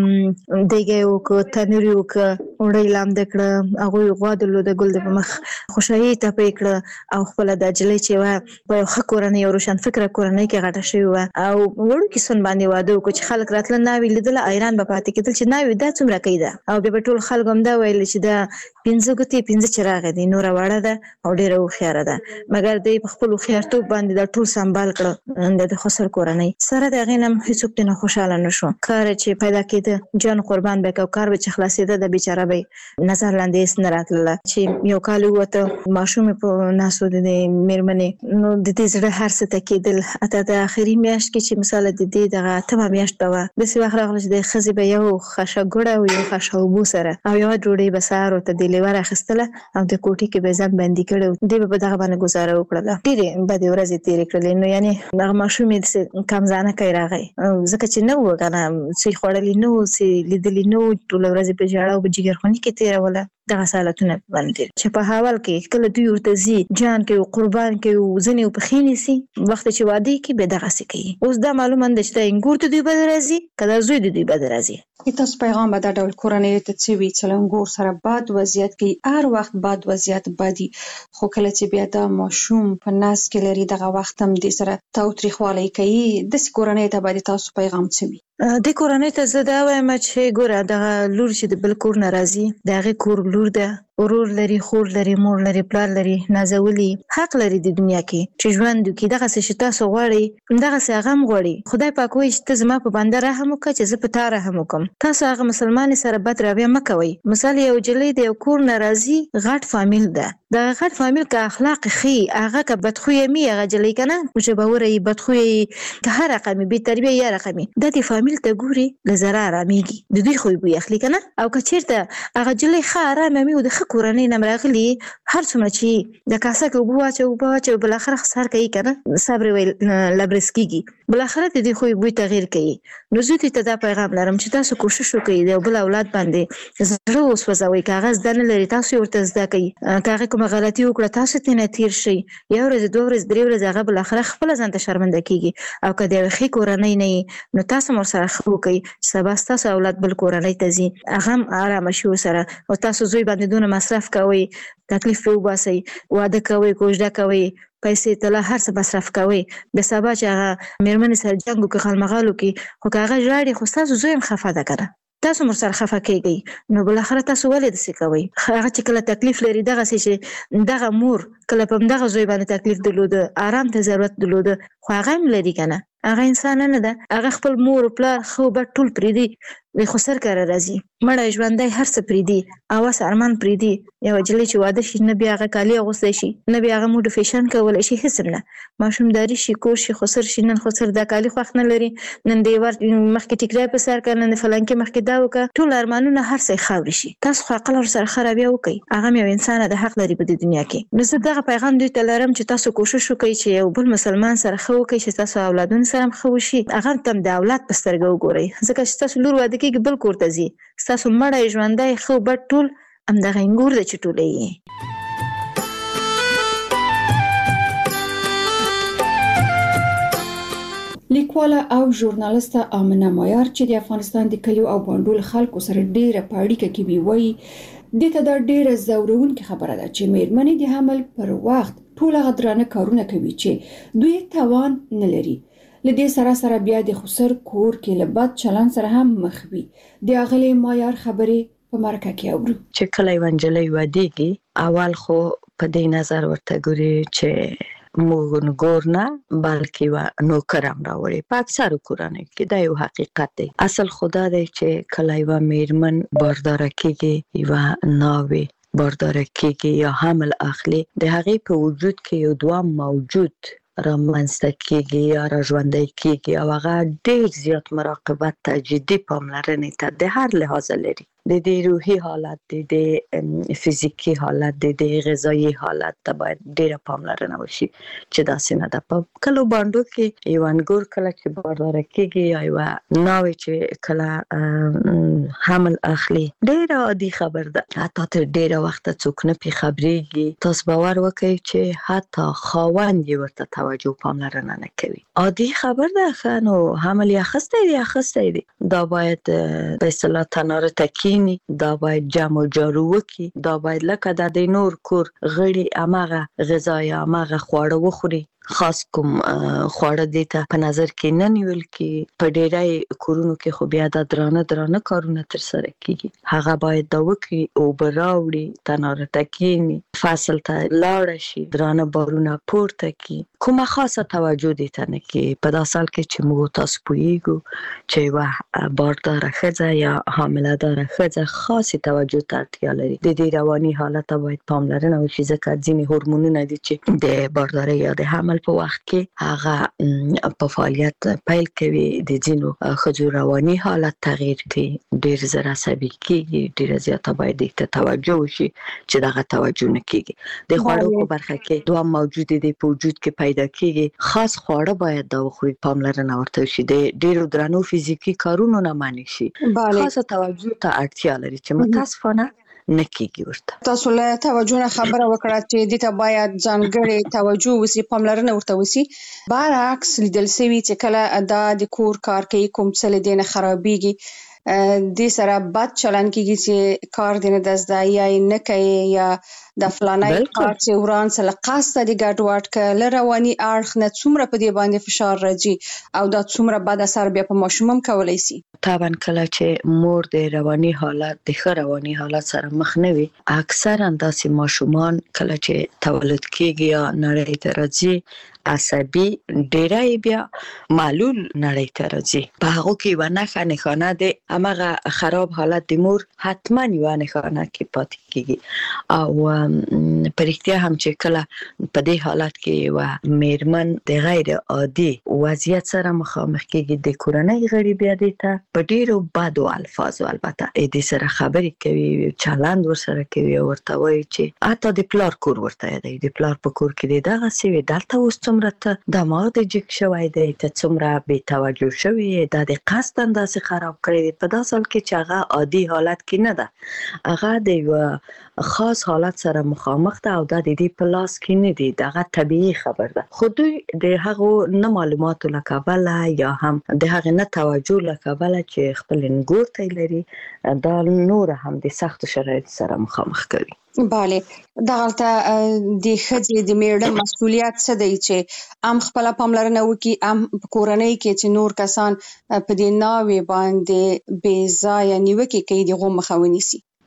یې دیګی وکړه، تنور یې وکړه، وړۍ لامده کړه، هغوی غوا درلوده، ګل د په مخ خوشحالي یې تپې کړه، او خپله دا نجلۍ چې وه په یو ښه کورنۍ او روشنفکره کورنۍ کې غټه شوې وه او وړوکي سن باندې واده وکړو چې خلک راتله ناوې لیدله حیران به پاتې کېدل چې ناوې دا څومره کوي ده، او بیا به ټول خلک هم دا ویل چې دا 15 ګوتې 15 چراغې دي، نوره وړه ده او ډېره هوښیاره ده، مګر دوی په خپل هوښیارتوب باندې دا ټول سنبال کړه د خسر کورنۍ سره. د هغې نه هم هېڅوک نه خوشحاله نه شو. کار چې پیدا کېده جان قربان به کو، کار به چې خلاصېده د بیچاره به نظر لاندې هېڅ نه راتلله چې یو کال ووته ماشومې په ناسو د مېرمنې، نو د دې زړه هر څه ته کېدل. حتی د آخري میاشت کې چې مثال د دې دغه 8مه میاشت به وه، داسې وخت راغله چې د ښځې به یو خشه ګوړه او یو خشه اوبو سره او یوه ډوډۍ به سهار ورته د لیوه راخیستله او د کوټې کې به ځان بندي کړی و، دوی به په دغه باندې ګزاره وکړله. ډېرې بدې ورځې تېرې کړلې. نو یعنې دغه ماشوم یې داسې کمزانه کوي راغی، ځکه چې نه وو که نه څه یې خوړلي نه وو، څه یې لیدلي نه وو، ټوله ورځ یې په ژړا او په جګرخوني کې تېروله. دغه حالتونه باندې چې په حوال کې کله دوی ورته ځي جان کوي قربان کوي ځنې پخې نیسي، وخت چې واده کوي به دغسې کوي. اوس دا معلومه ده چې دا انګور ته دوی بد راځي که دا زوی د دوی بد راځي. تاسو پیغام به دا ډول کورنۍ ته څه وي چې له انګور سره بد وضعیت کوي؟ هر وخت بد وضعیت بدي، خو کله چې بیا دا ماشوم په نس کې لري دغه وخت هم دې سره تاوتریخوالی کوي، داسې کورنۍ ته باید تاسو پیغام څه وي؟ دې کورنۍ ته زه دا وایم چې ګوره دغه لور چې د بل کور نه راځي د هغې کور لور ده، ورور لري، خور لري، مور لري، پلار لري، نازولي حق لري د دنیا کې چې ژوند وکړي. دغسې چې تاسو غواړئ دغسې هغه هم غواړي. خدای پاک وایي چې ته زما په بنده رحم وکړه چې زه په تا رحم وکړم. تاسو هغه مسلمانې سره بد رویه مه کوئ. مثال یو نجلۍ د یو کور نه راځي، غټ فامیل ده، دغه غټ فامیل که اخلاق ښي، هغه که بدخویه مي هغه نجلۍ که نه مجبوره یي، بدخویه یي، که هر رقمي بې تربیه یا رقمي، دا د فامیل ته ګوري له زره ارامېږي، د دوی خوی بوی اخلي که نه. او که چېرته هغه نجلۍ ښه ارامه وي او د ښه کورنۍ نه راغلي، هر څومره چې د کاسه کې اوبه واچوي بالاخره سهار کوي که نه، صبر ویل لبرس کېږي، بالاخره د دې خوی بوی تغیر کوي. نو زه دوی ته دا پیغام لرم چې تاسو کوشش وکړئ د یو بل اولاد باندې زړه وسوځوئ. که هغه زده نه لري تاسو یې ورته زده کوئ، که هغې کومه غلطي وکړه تاسو ترېنه تېر شئ، یو ورځ 2 ورځې 3 ورځې هغه بالاخره خپله ځان ته شرمنده کېږي. او که د یوې ښې کورنۍ نه یي نو تاسو هم ورسره ښه وکئ چې سبا ستاسو اولاد بل کورنۍ ته ځي، هغه هم ارامه شي ورسره. او تاسو زوی باندې دونه مصرف کوئ، تکلیف پرې وباسئ، واده کوئ، کوژده کوئ، پیسې طلا هر څه مصرف کوئ، د سبا چې هغه مېرمنې سره جنګ وکړي، خلمغال وکړي، خو که هغه ژاړي خو ستاسو زوی هم خفه ده که نه، تاسو هم ورسره خفه کېږئ. نو بالاخره تاسو ولې داسې کوئ؟ هغه چې کله تکلیف لري دغسې چې دغه مور کله په همدغه زوی باندې تکلیف درلوده، آرام ته ضرورت درلوده، خو هغه هم لري که نه، هغه انسان نه ده، هغه خپل مور و پلار ښه و بد ټول پرېږدي، وی خو سر کار راځي مړ ژوندۍ هر څه پریدي اواز ارمان پریدي یو جلې چې واده شي نه بیا هغه کالی اغوستی شي نه بیا هغه موډ فیشن کولی شي هیڅ نه ماشومداري شي کور شي خو سر شي نن خو سر دا کالی خوښ نه لري نن دی ور مخکې ټیکرای په سر کړه نن فلانکې مخکې دا وکړه ټول ارمانونه هر څه خاوري شي تاسو خو عقل سره خرابیا وکي هغه یو انسان د حق لري په دنیا کې نو زه دغه پیغام دوی ته لرم چې تاسو کوشش وکړئ چې یو بل مسلمان سره خو وکړئ چې تاسو اولادون سره هم خو شي هغه تم د اولاد په سترګه وګورئ ځکه چې تاسو لور واده کېږي بل کور ته ځي تاسو مړی ژوندی خو بټ ټول همدغه انګور د چې ټولی یې لیکواله او ژورنالیسته آمنه مایار چې د افغانستان د کلیو او بانډول خلکو سره ډیره په اړیکه کې وي وایي دته دا ډیره زورونکې خبره ده چې میرمنې د حمل پر وخت ټول غدرانه کارونه کوي چې دوی توان نه لري لدې سره بیا د خسر کور کې له بد چلن سره هم مخ وي د اغلی مایار خبرې په مرکه کې اورو چې کله ونجلې ودیږي اول خو په دې نظر ورته ګوري چې موږ نه بلکې و نوکر هم راوړي په اکثر کورانو کې دا یو حقیقت دی اصل خدا دی چې کله یو میرمن باردار کېږي یو ناوي باردار کېږي یا حمل اخلي د هغې په وجود کې یو دوام موجود رامنځته کېږي یا را ژوندی کېږي او هغه ډېر زیات مراقبت ته جدي پاملرنې ته د هر لحاظ لري د دې روحي حالت د فزیکی حالت د غذایی حالت ته باید ډیره پاملرنه وشي چې داسې نه ده په کلو باندو کې یو انګور کله چې باردار کېږي یا یو ناوې چې کله حمل اخلي ډیره عادي خبر ده حتی تر ډیره وخت څوک نه پې خبرېږي تاسو باور وکړئ چې حتی خاوند یې ورته توجه پاملرنه نه کوي عادي خبر ده ښه نو حمل یې اخیستی دی دا باید په اصطلاح تناره تکي دا باید جمع جارو وکي دا باید لکه د نور کور غړي امغه غذا یا امغه خواړه وخوري خاص کوم خواړه دې ته په نظر کې نه نیول کې په ډېرای کورونو کې خو بیا د درانه کارونه تر سره کیږي هغه باید دا وکړي او براوړي تناره تکینی فصل ته لاړ شي درانه بارونه پورته کی کومه خاصه توجه دې ته نه کې په داسال کې چې موږ تاسو پویګو چې واه باردار خزه یا حامله دار خزه خاصه توجه ته اړتیا لري د دې رواني حالت باید پاملرنه وشي ځکه ځینې هورمونونه دي چې د باردارۍ یا د حمل په وخت کې هغه په فعالیت پیل کوي د ځینو ښځو رواني حالت تغییر کوي ډېر زر عصبي کېږي ډېر زیاته باید دې توجه وشي چې دغه توجه نه کېږي د خوړو په برخه کې دوه موجود دي په وجود کې پیدا کېږي خاص خواړه باید دا وخوري پاملرنه ورته وشي د ډېرو درنو فزیکي کارونو نه منع شي خاصه توجه ته اړتیا لري چې متاسفانه نکېږي ورته تاسو له توجه خبره وکړه چې دې ته باید ځانګړې توجه وسی پاملرنه ورته وسی برعکس لیدل سوي چې کله ادا د کور کار کوي کوم څه لدینه خرابېږي د سره بد چلن کېږي چې کار دینه دزدا یا نه کوي یا د فلانای کار چې وران سره قصد دي ګډوډ کله رواني اړخ نه څومره په دې باندې فشار راځي او دا څومره بد اثر بیا په ماشومم کولای شي طبعا کله چې مور د رواني حالت د ښه رواني حالت سره مخ نه وي اکثرا داسې ماشومان کله چې تولد کېږي یا نړۍ ته راځي عصبي ډیرای بیا معلول نړۍ ته راځي په هغه کې ونه خانه ده امغه خراب حالت د مور حتما ونه خانه کې پاتې کیږي او پرختیا هم چې کله په دې حالت کې و میرمن د غیر عادي وضعیت سره مخامخ کیږي د کورنۍ غړي بیا د ته په ډیرو بادو الفاظو البته دې سره خبرې کوي چلند ورسره کوي ورته وایي چې اته د پلار کور ورته دی د پلار په کور کې دغه سوي دلته اوس څومره ته دماغ د جګ شوی دی ته څومره بې توجه شوی دا د قصد انداسې خراب کړی په داسې حال کې چې هغه عادي حالت کې نه ده هغه د خاص حالت سره مخامخ ده او دا د دې په لاس کې نه دی دغه طبيعي خبر ده خو دوی د هغه نه معلوماتو لکابله یا هم د هغه نه توجه لکابله چې خپل انګور ته لري دا نور هم د سخت شرایط سره مخامخ کوي bale دغلته د خځې د میړه مسؤلیت څه دی چې ام خپل پاملرنه وکي ام کورنۍ کې چې نور کسان په دې ناوې باندې بې ځای نیوکه کوي دغه مخاوني سي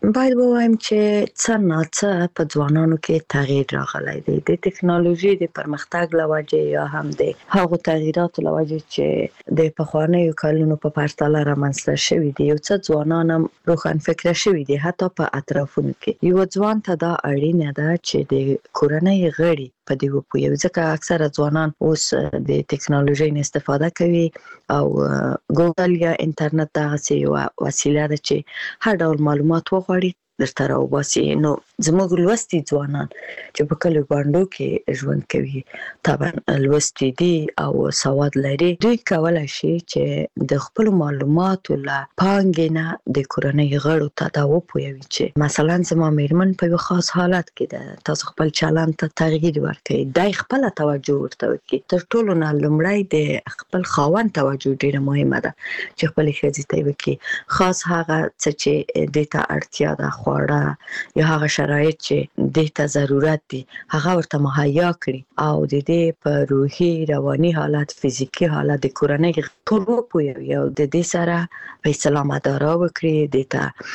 باید ووایم چې څه ناڅه په ځوانانو کې تغییر راغلی دی د ټکنالوژي د پرمختګ لوجه یا هم د هغو تغییراتو لوجه چې د پخوانیو کلونو په پرتله رامنځته شوي دي. یو څه ځوانان هم روښان فکره شوي دي حتی په اطرافونو کې. یو ځوان ته دا اړینه ده چې د کورنۍ غړي په دې وپوهوي ځکه اکثره ځوانان اوس د ټکنالوژي نه استفاده کوي او ګوګل یا انټرنیټ دغسې یوه وسیله ده چې هر ډول معلومات وغواړي درته راوباسي. نو زموږ لوستي ځوانان چې په کلیو بانډو کې ژوند کوي طبعا لوستي دي او سواد لري، دوی کولی شي چې د خپلو معلوماتو له پانګې نه د کورنۍ غړو ته دا وپوهوي چې مثلا زما میرمن په یو خاص حالت کې ده، تاسو خپل چلند ته تغییر ورکړئ، دی خپله توجه ورته وکړي. تر ټولو نه لومړی د خپل خاوند توجه ډېره مهمه ده چې خپلې ښځې ته یې وکړي، خاص هغه څه چې دې ته اړتیا ده، خواړه یا هغه شرایط چې دې ته ضرورت دي هغه ورته مهیا کړي او د دې په روحي رواني حالت فزیکي حالت د کورنۍ ټول وپوهوي او د دې سره په اسلام اداره وکړي، دې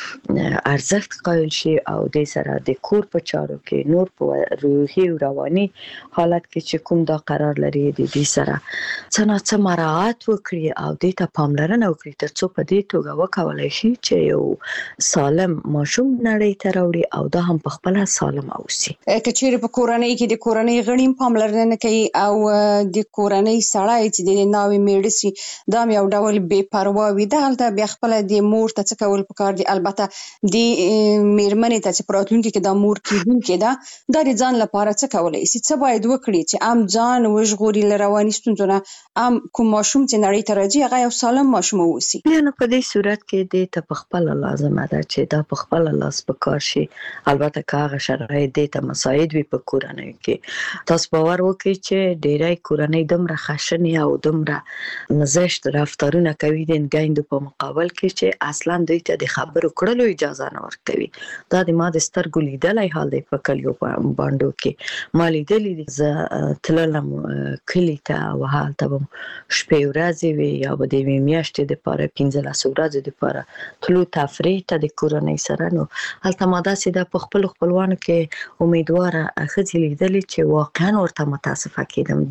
ته ارزښت قایل شي او دې سره د کور په چارو کې نور په روحي او رواني حالت کې چې کوم دا قرار لري د دې سره څه نه څه مراعات وکړي او دې ته پاملرنه وکړي ترڅو په دې توګه وکولای شي چې یو سالم ماشوم نړۍ ته راوړي او دا هم په خپله سالم اوسي. که چیرې په کورنۍ کې د کورنۍ غړي هم پاملرنه نه کوي او د کورنۍ سړی چې د ناوې میړه سي دا هم یو ډول بې پروا وي، دلته بیا خپله د مور ته څه کول پکار دي. البته د میرمنې ته چې په راتلونکي کې دا مور کېدونکې ده دا د ځان لپاره څه کولی شي، څه باید وکړي چې ام ځان وژغوري له رواني ستونزو نه، ام کوم ماشوم چې نړۍ ته راځي هغه یو سالم ماشوم واوسي. بیا نو په دې صورت کې دې ته په خپله لازمه ده چې دا په خپله لاس په کار شي. البته که هغه شرایط دې ته مساعد وي په کورنۍ کې. تاسو باور وکړئ چې ډېری کورنۍ دومره خشنې او دومره زشت رفتارونه کوي د ګاینډو په مقابل کې چې اصلا دوی ته د خبرو کړلو اجازه نه ورکوي. دا د ما د سترګو لیدلی حال دی په کلیو بانډو کې. ما لیدلی دي زه تللم کلي ته او هلته به شپې ورځې وي یا به د یوې میاشتې دپاره 15 ورځې دپاره تلو تفریح ته د کورنۍ سره. نو هلته ما داسې ده په خپلو خپلوانو کې امیدواره ښځې لیدلې چې واقعا ورته متاسفه کېدم،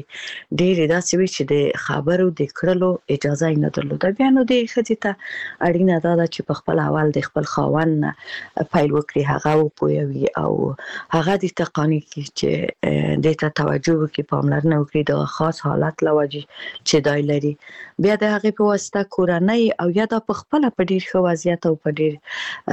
ډېرې داسې وي چې د خبرو د کړلو اجازه یې نه درلوده. بیا نو دې ښځې ته اړینه دا ده چې په خپل اول د خپل خاوند نه پیل وکړي، هغه وپوهوي او هغه دې ته قانع کړي چې دې ته توجه وکړي، پاملرنه وکړي د خاص حالت له وجې چې دی لري. بیا د هغې په واسطه کورنۍ او یا دا په خپله په ډېر ښه وضعیت او په ډېر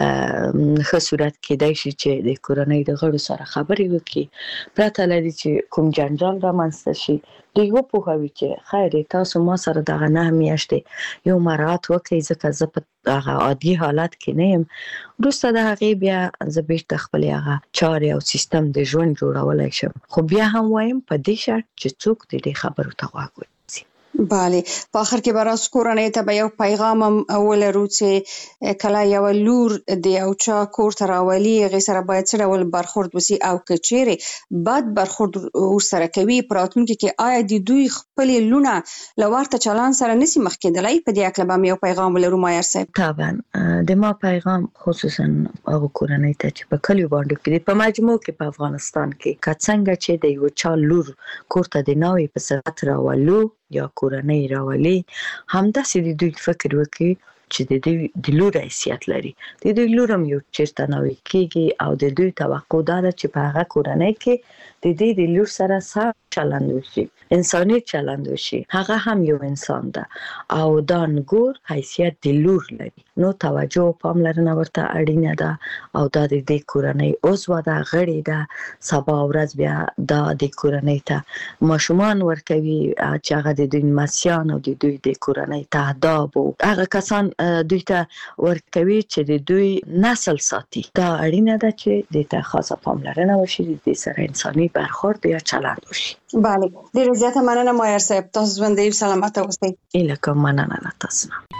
ښه صورت کېدای شي چې د کورنۍ د غړو سره خبرې وکړي پرته لري چې کوم جنجال رامنځته شي. دوی وپوهوي چې خیر تاسو ما سره دغه 9 میاشتې یو مراعات وکړئ ځکه زه په هغه عادي حالت کې نه یم. وروسته د هغې بیا زه بېرته خپلې هغه چارې او سیستم د ژوند جوړولی شم، خو بیا هم وایم په دې شرط چې څوک د دې خبرو ته غوږ ونیسي. بله، په آخر کې به راز کورنۍ ته به یو پیغام هم ولرو چې کله یو لور د یو چا کور ته راولي هغې سره باید څه ډول برخورد وسي او که چیرې بد برخورد ورسره کوي په راتلونکي کې آیا د دوی خپلې لوڼه له ورته چلند سره نسي مخ کېدلی؟ په دې هکله به هم یو پیغام ولرو مایر صاحب. طبعا د ما پیغام خصوصا هغو کورنۍ ته چې په کلیو بانډو کې دي په مجموع کې په افغانستان کې که څنګه چې د یو چا لور کور ته د ناوې په صفت راولو یا کورنۍ راولي، همداسې د دوی فکر وکړي چې د لور حیثیت لري، د دوی لور هم یو چېرته ناوې کېږي او د دوی توقع دا ده چې په هغه کورنۍ کې د دې د لور سره سم چلند وشي، انساني چلند وشي. هغه هم یو انسان ده او دا نګور حیثیت د لور لري، نو توجه او پاملرنه ورته اړینه ده او دا د دې کورنۍ عضو ده، غړې ده. سبا ورځ بیا دا د کورنۍ ته ماشومان ورکوي چې هغه د دوی لمسیان او د دوی د کورنۍ تهداب او هغه کسان دوی ته ورکوي چې د دوی نسل ساتي. دا اړینه ده چې دې ته خاصه پاملرنه وشي، د دې سره انساني برخورد یا چلند وشي. بله، ډېره زیاته مننه مایر صاحب، تاسو ژوندی سلامته اوسئ. ایله کوم مننه له تاسو نه.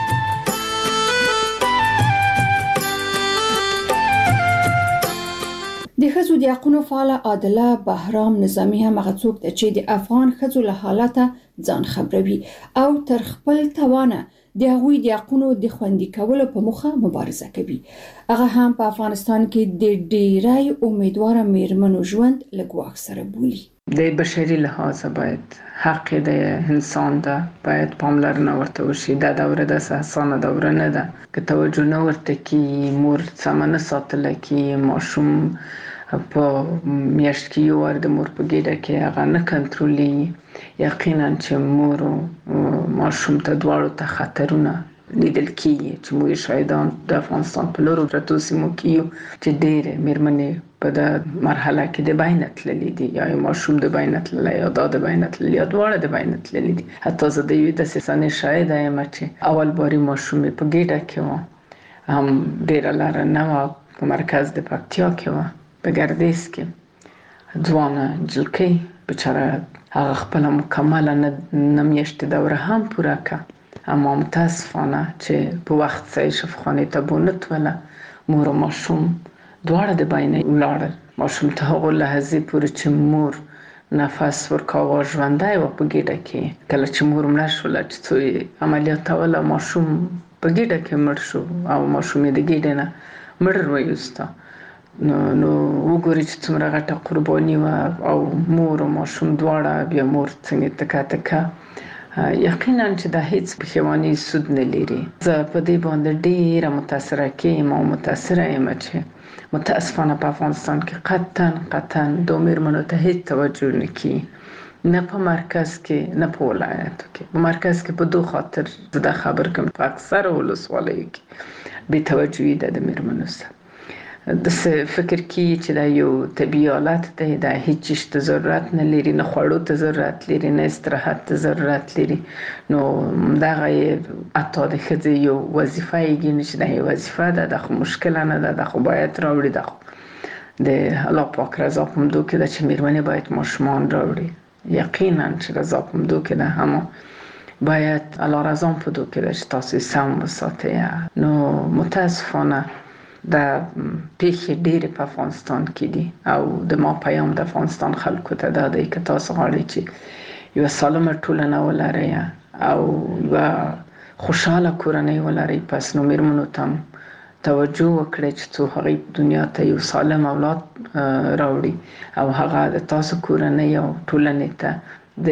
د ښځو د حقونو فعاله عادله بهرام نظامي هم هغه څوک ده چې د افغان ښځو له حالته ځان خبروي او تر خپل توانه د هغوی د حقونو د خوندي کولو په موخه مبارزه کوي. هغه هم په افغانستان کې د ډیری امیدواره میرمنو ژوند له ګواښ سره بولي. د بشري لحاظ باید حق د انسان ده، باید پاملرنه ورته وشي. دا دوره د اساسانه دوره نه ده که توجه نه ورته کی، مور سمنه ساتل کی، ماشوم په میاشت کې یو وار د مور په ګیډه کې هغه نه کنټرولي. یقینا چې مور او ماشوم ته دواړو ته خطرونه لیدل کیږي چې موږ شاهدان د افغانستان په لورو پرتو سیمو کې یو چې ډېرې میرمنې په د مرحله کې د بینه تللي دي، یا ماشوم د بینه تللی یا دا د بینه تللی یا دواړه د بینه تللي دي. حتی زه د یوې داسې صحنې شاهده یم چې اول باري ماشوم یې په ګیډه کې و، هم ډېره لاره نه وه، په مرکز د پکتیا کې وه، په ګردیز کې ځوانه نجلۍ بچاره هغه خپله مکمله نه میاشتې دوره هم پوره کړه، اما متاسفانه چې په وخت ځای شفاخانې ته بونتوله. مور او ماشوم دواړه د بینه ولاړل. ماشوم ته هغو لحظې پورې چې مور نفس ورکاوه ژوندی و په ګیډه کې. کله چې مور مړه شوله چې څو یې عملیاتوله، ماشوم په ګیډه کې مړ شو او ماشوم یې د ګیډې نه مړ ویوسته. نو وګورئ چې څومره غټه قرباني وه او مور او ماشوم دواړه، بیا مور څنګه تکه تکه. یقینا چې دا هیڅ پښیماني سود نه لري. زه په دې باندې ډیره متاثره کېم او متاثره یم چې متاسفانه په افغانستان کې قطعا د میرمنو ته هیڅ توجه نه کیږي، نه په مرکز کې نه په ولایتو کې. په مرکز کې په دوه خاطر زه دا خبر کوم، په اکثر ولسوالیو کې بې توجهي ده د میرمنو سره. داسې فکر کیږي چې دا یو طبیعي حالت دی، دا هیڅ چیز ته ضرورت نه لري، نه خوړو ته ضرورت لري، نه استراحت ته ضرورت لري. نو دغه حتی د ښځې یو وظیفه یې ګڼي چې دا یو وظیفه ده، دا خو مشکله نه ده، دا خو باید راوړي. دا خو د الله پاک رضا په مدو کې ده چې میرمنې باید ماشومان راوړي. یقینا چې رضا په مدو کې ده، اما باید الله رضا په مدو کې ده چې تاسو سم وساتئ. نو متاسفانه دا پیښې ډېرې په افغانستان کې دي او د ما پیام د افغانستان خلکو ته دا دی که تاسو غواړئ چې یوه سالمه ټولنه ولرئ او یوه خوشحاله کورنۍ ولرئ، پس نو میرمنو ته هم توجه وکړئ چې څو هغې دنیا ته یو سالم اولاد راوړي او هغه د تاسو کورنۍ او ټولنې ته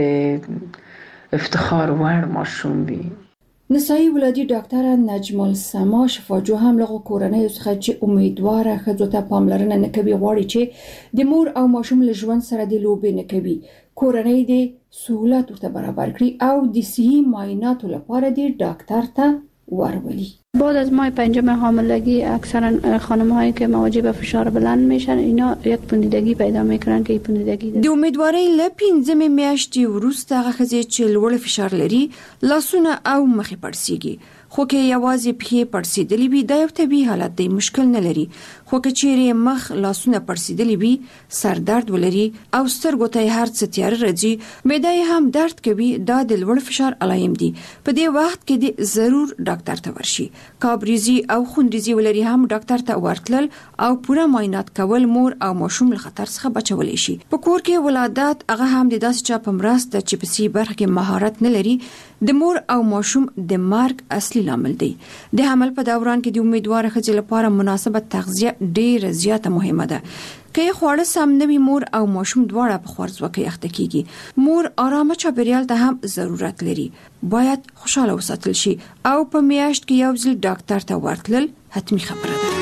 د افتخار وړ ماشوم وي. نسایي ولادي ډاکټره نجم السما شفاجو هم له کورنۍ څخه چې امیدواره ښځو ته پاملرنه نه کوي غواړي چې د مور او ماشوم له ژوند سره د لوبې نه کوي، کورنۍ د سہولت ورته برابر کړي او د صحي معایناتو لپاره د ډاکټر ته ورولي. بعد از ماه پنجم حاملگی اکثرا خانم‌هایی که مواجه به فشار بلند میشن اینا یک پوندیدگی پیدا میکنن که این پوندیدگی د امیدوارۍ له 5 میاشتې وروسته هغه ښځې چې لوړ فشار لري لاسونه او مخې پړسیږي، خو که یوازې پښې پړسیدلې وي دا یو طبیعي حالت دی، مشکل نه لري. خو که چیرې مخ لاسونه پړسیدلې وي، سر درد ولري او سترګو ته هر څه تیاره راځي، معده هم درد کوي، دا د لوړ فشار علایم دي. په دې وخت کې د ضرور ډاکټر ته ورشي. کابریزي او خونریزي ولري هم ډاکټر ته ورتلل او پوره معاینات کول مور او ماشوم له خطر څخه بچولی شي. په کور کې ولادت هغه هم د داسې چا په مرسته چې په سي برخه کې مهارت نه لري د مور او ماشوم د مرګ اصلي لامل دی. د حمل په دوران کې د امیدواره ښځې لپاره مناسبه تغذیه ډیره زیاته مهمه ده. که خواړه سم نه وي مور او ماشوم دواړه په خوارځواکۍ اخته کیږي. مور آرامه چاپیریال ته هم ضرورت لري، باید خوشاله وساتل شي او په میاشت کې یو ځل ډاکټر ته ورتلل حتمی خبره ده.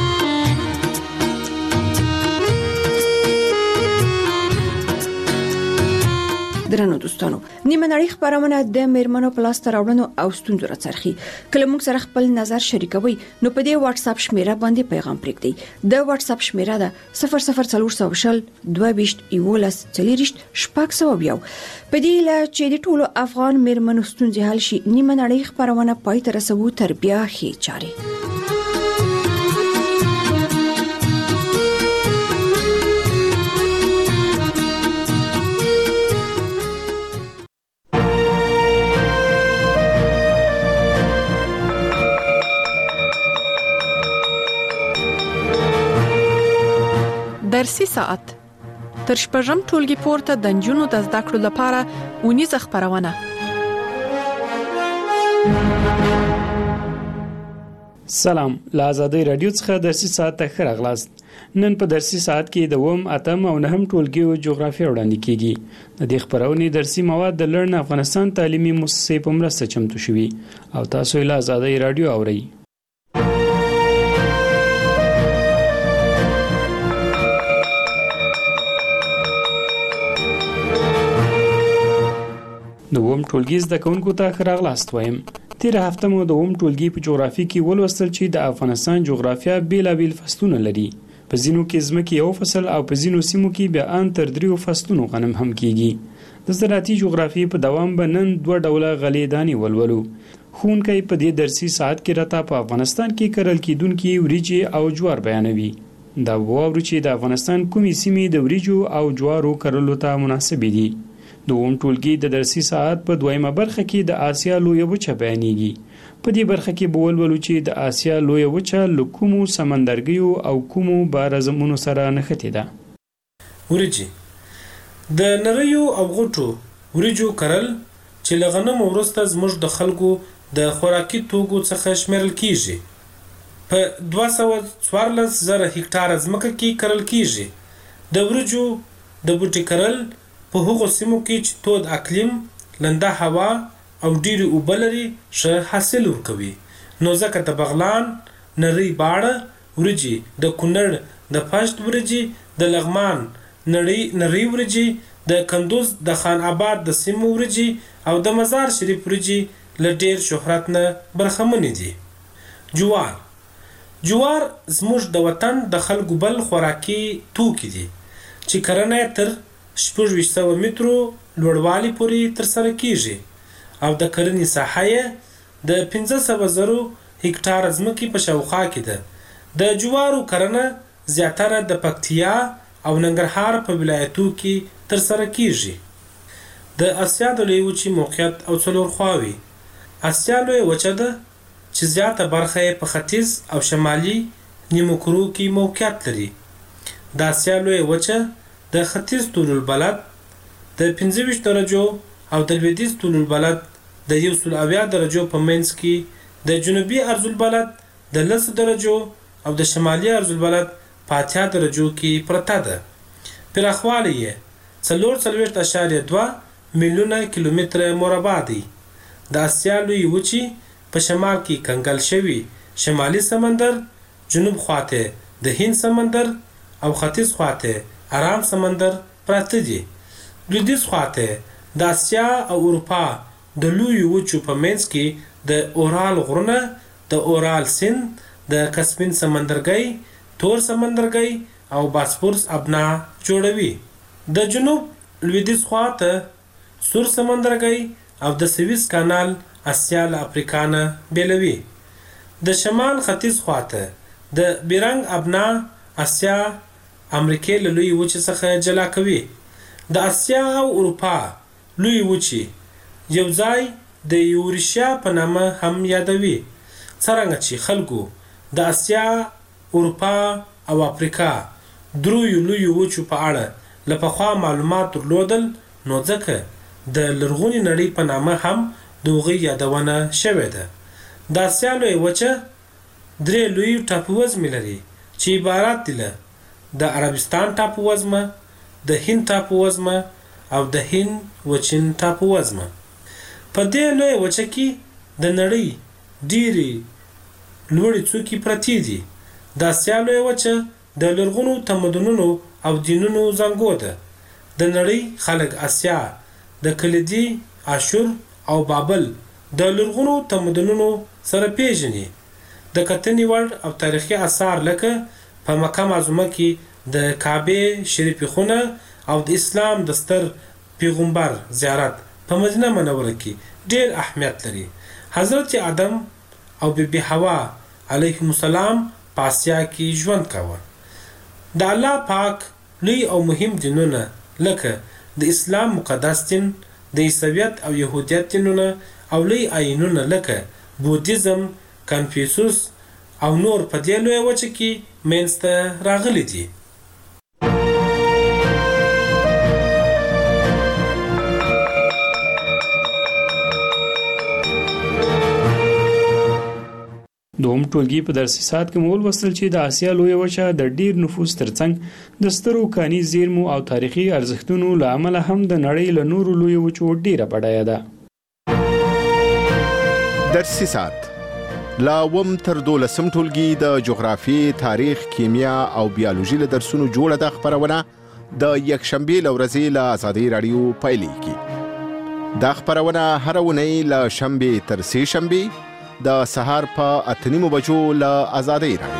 درنو دوستانو، نیمه نړۍ خبرونه د میرمنو په لاس راوړنو او ستونزو راڅرخي. کله موږ سره خپل نظر شریکوي نو په دې واتس اپ شمیره باندې پیغام پرېږدئ. د واتس اپ شمیره ده 00400 22 11 40 شپږ. په دې لا چې د ټولو افغان میرمنو ستونزې حل شي، نیمه نړۍ خبرونه پای ته رسوو تر بیا ښې چارې. درسي ساعت تر شپږم ټولګي پورته د نجونو د زده کړو لپاره اونیزه خبرونه سلام، له آزادۍ رادیو څخه درسي ساعت ته ښه راغلاست. نن په درسي ساعت کې د 8 او 9 ټولګیو جغرافیه وړاندې کیږي. د دې خبرونې درسي مواد د لرن افغانستان تعلیمي مؤسسې په مرسته چمتو شوي او تاسو له آزادۍ رادیو اورئ. د 8 ټولګي زده کوونکو ته ښه راغلاست وایم. تیر هفته مو د 8 ټولګي په جغرافي کې ولوستل چې د افغانستان جغرافیه بیلابیل فصلونه لري. په ځینو کې ځمکې یو فصل او په ځینو سیمو کې بیا ان تر 3 فصلونو غنم هم کیږي. د زراعتي جغرافي په دوام به نن 2 ډوله غلې دانې ولولو. ښوونکی په دې درسي ساعت کې راته په افغانستان کې کرل کیدونکي وریجې او جوار بیانوي. دا واورو چې د افغانستان کومې سیمې د وریجو او جوارو کرلو ته مناسبې دي. د 8 ټولګي د درسي ساعت په دویمه برخه کې د آسیا لویه وچه بیانېږي. په دې برخه کې به ولولو چې د آسیا لویه وچه له کومو سمندرګیو او کومو بارزمونو سره نښتې ده. وریجې د نریو او غټو وریجو کرل چې له غنمو وروسته زموږ د خلکو د خوراکي توکو څخه شمیرل کیږي. په 214,000 هکتاره ځمکه کې کرل کیږي. د وریجو د بوټي کرل په هغو سیمو کې چې تود اقلیم، لنده هوا او ډیرې اوبه لري ښه حاصل ورکوي. نو ځکه د بغلان، نری باړه وریجې، د کونړ د پشت وریجې، د لغمان نری وریجې، د کندوز د خان آباد د سیمو وریجې او د مزار شریف وریجې له ډیر شهرت نه برخمنې دي. جوار زموږ د وطن د خلکو بل خوراکي توکي دي چې کرنه تر 600 مترو لوړوالي پورې ترسره کیږي او د کرنې ساحه یې د 500,000 هکتاره ځمکې په شاوخوا کې ده. د جوارو کرنه زیاتره د پکتیا او ننګرهار په ولایتو کې ترسره کیږي. د اسیا د لویې وچې موقعیت او څلور خواوې. اسیا لویه وچه ده چې زیاته برخه یې په ختیځ او شمالي نیمو کرو کې موقعیت لري. د اسیا لویه وچه د ختیځ طول البلد د 25 درجو او د لویدیځ طول البلد د 170 درجو په منځ کې، د جنوبي عرض البلد د 10 درجو او د شمالي عرض البلد په 80 درجو کې پرته ده. پراخوالی یې 4.2 میلیونه کیلومتره مربع دی. د اسیا لویې وچې په شمال کې کنګل شوي شمالي سمندر، جنوب خواته د هند سمندر او ختیځ خواته آرام سمندر پراته دي. لویدیځ خواته د اسیا او اروپا د لویو وچو په منځ کې د اورال غرونه، د اورال سیند، د کسپین سمندرګي، تور سمندرګي او باسفورس ابنا جوړوي. د جنوب لویدیځ خواته سور سمندرګي او د سویس کانال اسیا له افریقا نه بیلوي. د شمال ختیځ خواته د بیرنګ ابنا اسیا امریکې له لویې وچې څخه جلا کوي. د اسیا او اروپا لویې وچې یو ځای د یوریشیا په نامه هم یادوي. څرنګه چې خلکو د اسیا، اروپا او افریقا دریو لویو وچو په اړه له پخوا معلومات درلودل، نو ځکه د لرغونې نړۍ په نامه هم د هغوی یادونه شوې ده. د اسیا لویه وچه 3 لوی ټاپووزمې لري چې عبارت دي له د عربستان ټاپووزمه، د هند ټاپووزمه او د هند وچین ټاپووزمه. په دې لویه وچه کې د نړۍ ډیرې لوړې څوکې پرتې دي. د اسیا لویه وچه د لرغونو تمدنونو او دینونو زانګو ده. د نړۍ خلک اسیا د کلیدي، اشور او بابل د لرغونو تمدنونو سره پیژني. د کتنې وړ او تاریخي آثار لکه په مکه معظمه کې د کعبه شریف خونه او د اسلام د ستر پیغمبر زیارت په مدینه منوره کې ډېر اهمیت لري. حضرت آدم او بیبي حوا علیهم السلام په اسیا کې ژوند کاوه. د الله پاک لوی او مهم دینونه لکه د اسلام مقدس دین، د عیسویت او یهودیت دینونه او لوی آیینونه لکه بودیزم، کنفیوسوس او نور په دې لویه وچه کې منځته راغلي دي. دوم ټولګي په درسي ساعت کې مول وصل چې د آسیا لوی وچه د ډیر نفوس ترڅنګ د سترو کاني زیرمو او تاریخي ارزښتونو له امله هم د نړۍ له نورو لوی وچو ډیره بډایه ده. درسي ساعت لا وم تر 12 ټولګي د جغرافي، تاریخ، کیمیا او بیولوژي له درسونو جوړه د خبرونه د یکشنبه لورځي له آزادي رادیو پایلیږي. دا خبرونه هر ونی له شنبه تر سه شنبه د سهار په 8:30 بجو له آزادي رادیو.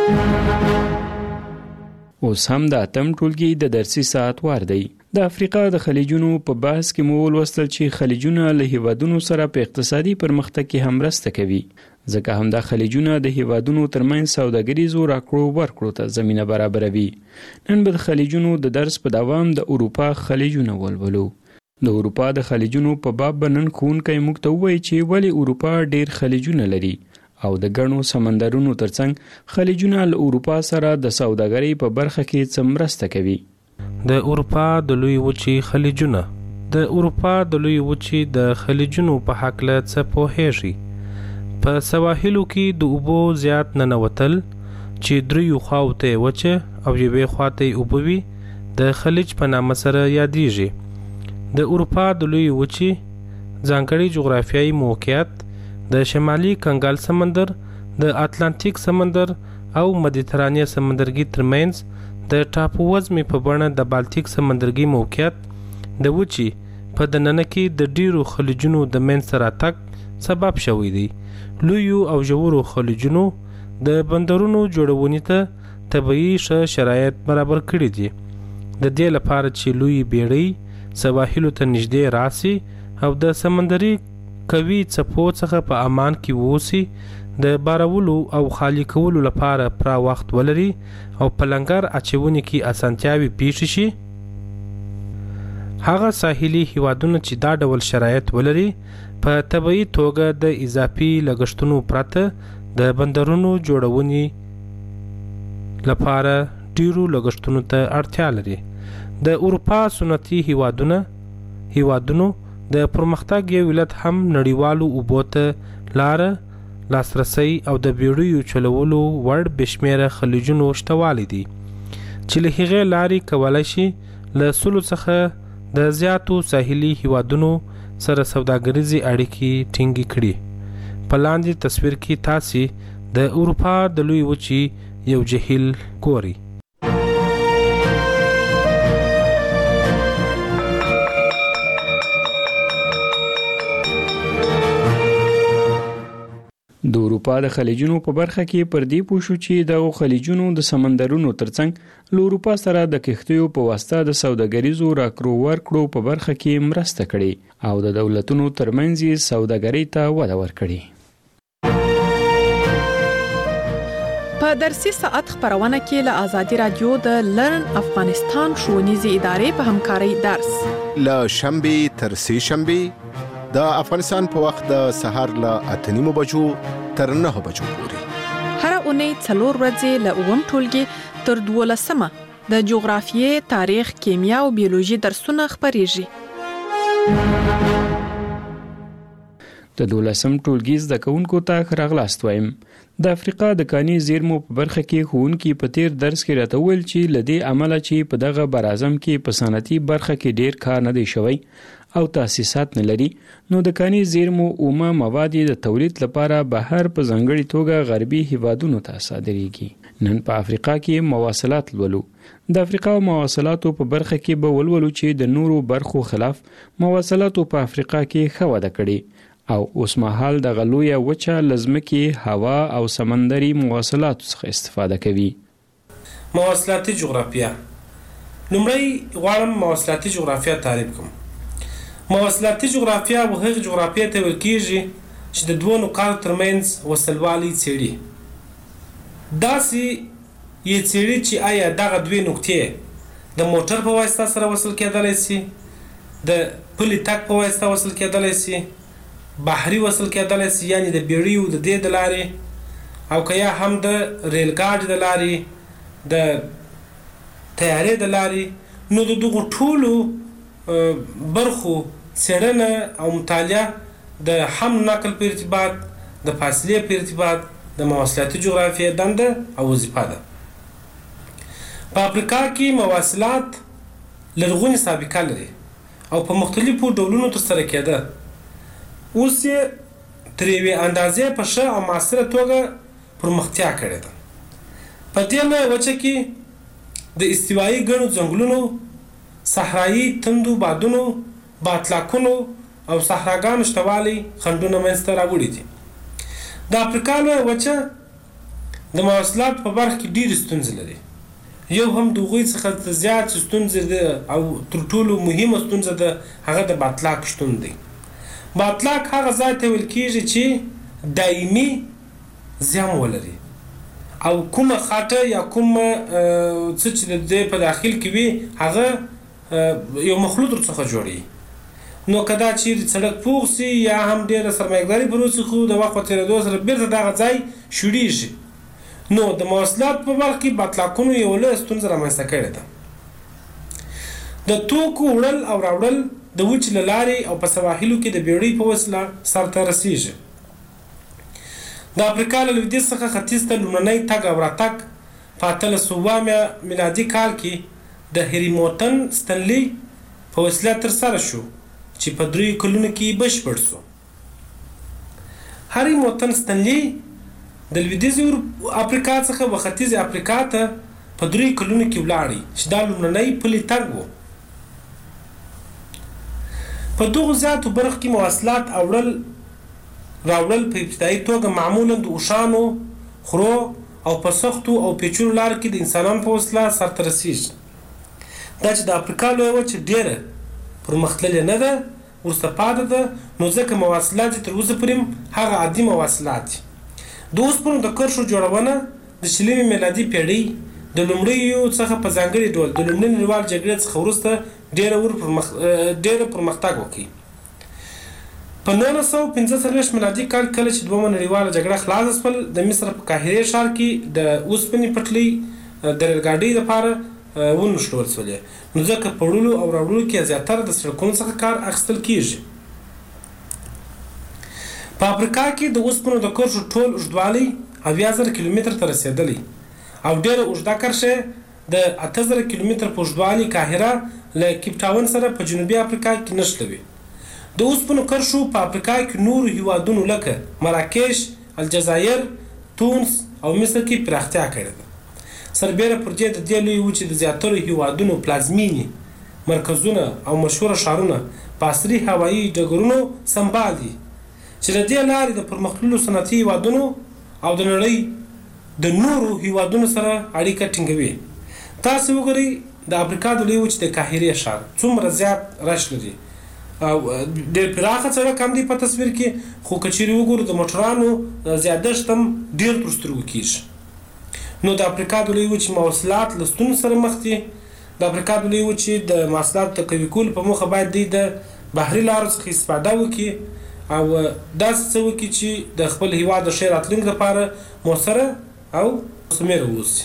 اوس هم د اتم ټولګي د درسي ساعت وار دی. د افریقا د خلیجونو په بحث کې مو ولوستل چې خلیجونه له هیوادونو سره په اقتصادي پرمختګ کې هم مرسته کوي، ځکه هم د خلیجونه د هیوادونو ترمنځ سوداګریزو راکړو ورکړو ته زمينه برابروي. نن به د خلیجونو د درس په دوام د اروپا خلیجونه ولولو. د اروپا د خلیجونو په باب بنن ښوونکی موږ ته ووایي چې ولې اروپا ډیر خلیجونه لري او د ګڼو سمندرونو ترڅنګ خلیجونه له اروپا سره د سوداګرۍ په برخه کې څه مرسته کوي. د اروپا د لوی وچې خلیجونه د اروپا د لوی وچې د خلیجونو په حق له څه پوهیږي. په سواحلو کې د اوبو زیات ننوتل چې دریو خواوته وچه او یوې خواته اوبه وي د خلیج په نامه سره یادېږي. د اروپا د لوی وچې ځانګړي جغرافیایي موقعیت د شمالي کنګال سمندر، د اتلانتیک سمندر او مدیترانیا سمندرګي ترمنځ د ټاپو وزمې په بڼه د بالتیک سمندرګي موقعیت د وچې په دننه کې د ډیرو خلیجونو د منځته راتګ سبب شوی دی. لویو او ژورو خلیجونو د بندرونو جوړونې ته طبیعي شرایط برابر کړي دي، د دې لپاره چې لوی بیړۍ سواحلو ته نږدې راسي او د سمندري قوي څپو څخه په امان کې ووسي، د بارولو او خالی کولو لپاره پرا وخت ولري او په لنګر اچونې کې اسانتیاوي پیښ شي. هغه ساحلي هیوادونه چې دا ډول شرایط ولري په طبیعي توګه د اضافي لګښتونو پرته د بندرونو جوړونې لپاره ډیرو لګښتونو ته اړتیا لري. د اروپا سنتي هیوادونو د پرمختګ یو علت هم نړیوالو اوبو ته لاره، لاسرسي او د بیړیو چلولو وړ بشمیره خلیجونو شتوالی دي چې له هغې لارې کولی شي له سلو څخه د زیاتو ساحلي هیوادونو سره سوداګریزي اړیکې ټینګې کړي. په لاندې تصویر کې تاسې د اروپا د لوی وچې یو جهیل ګورئ. د اروپا د خلیجونو په برخه کې پر دې پوښو چې د خلیجونو د سمندرونو ترڅنګ له اروپا سره د کښتیو په واسطه د سوداګریزو راکړو ورکړو په برخه کې مرسته کړې او د دولتونو ترمنځ سوداګرۍ ته وده ورکړې. په درسي ساعت خبرونه کې له آزادي رادیو د لرن افغانستان ښوونیزې ادارې په همکارۍ درس له شنبه تر سه شنبه د افغانستان په وخت د سهار له 8:30 بجو تر 9 بجو پورې. هر اونۍ 4 ورځې له اووم ټولګي تر 12مه د جغرافیې، تاریخ، کیمیا او بیولوژي درسونه خبرېږي. د 12م ټولګي زده کوونکو ته راغلاست وایم. د افریقا د کاني زیرمو په برخه کې ښوونکي په تیر درس کې راته ویل چې له دې عمله چې په دغه براعظم کې په صنعتي برخه کې ډیر کار نه دی شوی او تاسیسات نه لري، نو د کاني زیرمو اومه مواد د تولید لپاره بهر په ځانګړي توګه غربي هیوادونو ته صادریږي. نن په افریقا کې مواصلات لولو. د افریقا مواصلاتو په برخه کې به ولولو چې د نورو برخو خلاف مواصلاتو په افریقا کې ښه وده کړې او اوس مهال د غلویه وچه لزمکي هوا او سمندري مواصلاتو څخه استفاده کوي. مواصلاتي جغرافیه. لومړی غواړم مواصلاتي جغرافیه تعریف کوم. مواصلاتي جغرافیه هغه جغرافیه ته ویل کېږي چې د دوه نقاطو ترمنځ وصلوالي څېړي. داسې یې څېړي چې آیا دغه دوه نقطې د موټر په واسطه سره وصل کېدلی شي، د پلي تګ په واسطه وصل کېدلی شي، بحري وصل کېدلی شي، یعنې د بیړیو د دې د لارې، او که یا هم د ریل ګاډي د لارې، د طیارې د لارې. نو د دغو ټولو برخو څېړنه او مطالعه د حمل نقل په ارتباط، د فاصلې په ارتباط، د مواصلاتي جغرافیې دنده او وظیفه ده. په افریقا کې مواصلات لرغونې سابقه لري او په مختلفو ډولونو ترسره کېده. اوس یې تر یوې اندازې په ښه او معاصره توګه پرمختیا کړې ده. په دې لویه وچه کې د استوایي ګڼو ځنګلونو، صحرایي تندو بادونو، باطلاقونو او صحراګانو شتوالی خنډونه منځته راوړي دي. د افریقا لویه وچه د مواصلاتو په برخه کې ډېرې ستونزې لري. یو هم د هغوی څخه زیات ستونزې ده او تر ټولو مهمه ستونزه ده هغه د باطلاق شتون دی. باطلاق هغه ځای ته ویل کېږي چې دایمي زیان ولري او کومه خاټه یا کومه څه چې د دې په داخل کې وي هغه یو مخلوط ورڅخه جوړوي. نو که دا چیرې سړک پوخ سي یا هم ډېره سرمایه‌داري پر وسي خو د وخت په تېرېدو سره بېرته دغه ځای شوړېږي. نو د مواصلاتو په برخه کې باطلاقونو یو لویه ستونزه رامنځته کړې ده. د توکو وړل او راوړل د وچې له لارې او په سواحلو کې د بیړۍ په وسیله سرته رسیږي. د افریقا له لویدیځ څخه ختیځ ته لومړنی تګ او راتګ په 1800 میلادي کال کې د هریموټن ستنلي په وسیله ترسره شو چې په 3 کلونو کې بشپړ شو. هریموټن ستنلي د لویدیځې افریقا څخه و ختیځې افریقا ته په 3 کلونو کې ولاړی چې دا لومړنی پلي تګ و. په دغو زیاتو برخو کې مواصلات راوړل په ابتدایي توګه معمولا د اوښانو، خرو او په سختو او پیچلو لارو کې د انسانانو په وسیله سرته رسیږي. دا چې د افریقا لویه وچه ډېره پرمختللې نه ده، وروسته پاتې ده، نو ځکه مواصلات یې تر اوسه پورې هغه عادي مواصلات دي. د اوسپنو د کرښو جوړونه د 20 میلادي پیړۍ د لومړیو څخه په ځانګړي ډول د لومړۍ نړیوال جګړې څخه وروسته ډېره پرمختګ وکړي. په 1945 میلادي کال کله چې دویمه نړیواله جګړه خلاصه شول، د مصر په قاهرې ښار کې د اوسپنې پټلۍ د ریلګاډۍ لپاره ونښلول شولې. نو ځکه په وړلو او راوړلو کې زیاتره د سړکونو څخه کار اخیستل کېږي. په افریقا کې د اوسپنو د کرښو ټول اوږدوالی 80,000 کیلومتر ته رسېدلی او ډېره اوږده کرښه د 8,000 کیلومتر په اوږدوالي قاهره له کیپ ټاون سره په جنوبي افریقا کې نښلوي. د اوسپنو کرښو په افریقا کې نورو هیوادونو لکه مراکش، الجزایر، تونس او مصر کې پراختیا کړې ده. سربیره پر دې د دې لویې وچې د زیاترو هیوادونو پلازمینې مرکزونه او مشهوره ښارونه په عصري هوایي ډګرونو سمبال دي چې د دې لارې د پرمختللو صنعتي هیوادونو او د نړۍ د نورو هیوادونو سره اړیکه ټینګوي. تاسو وګورئ د افریقا د لویې وچې د قاهرې ښار څومره زیات رش لري او ډېر پراخه سړک هم دی په تصویر کې، خو که چیرې وګورو د موټرانو زیادښت هم ډېر تر سترګو کېږي. نو د افریقا د لویې وچې مواصلات له ستونزو سره مخ دي. د افریقا د لویې وچې د مواصلاتو د قوي کولو په موخه باید دوی د بحري لارو څخه استفاده وکړي او داسې څه وکړي چې د خپل هیواد د ښې راتلونکي لپاره مؤثره او مثمره واوسي.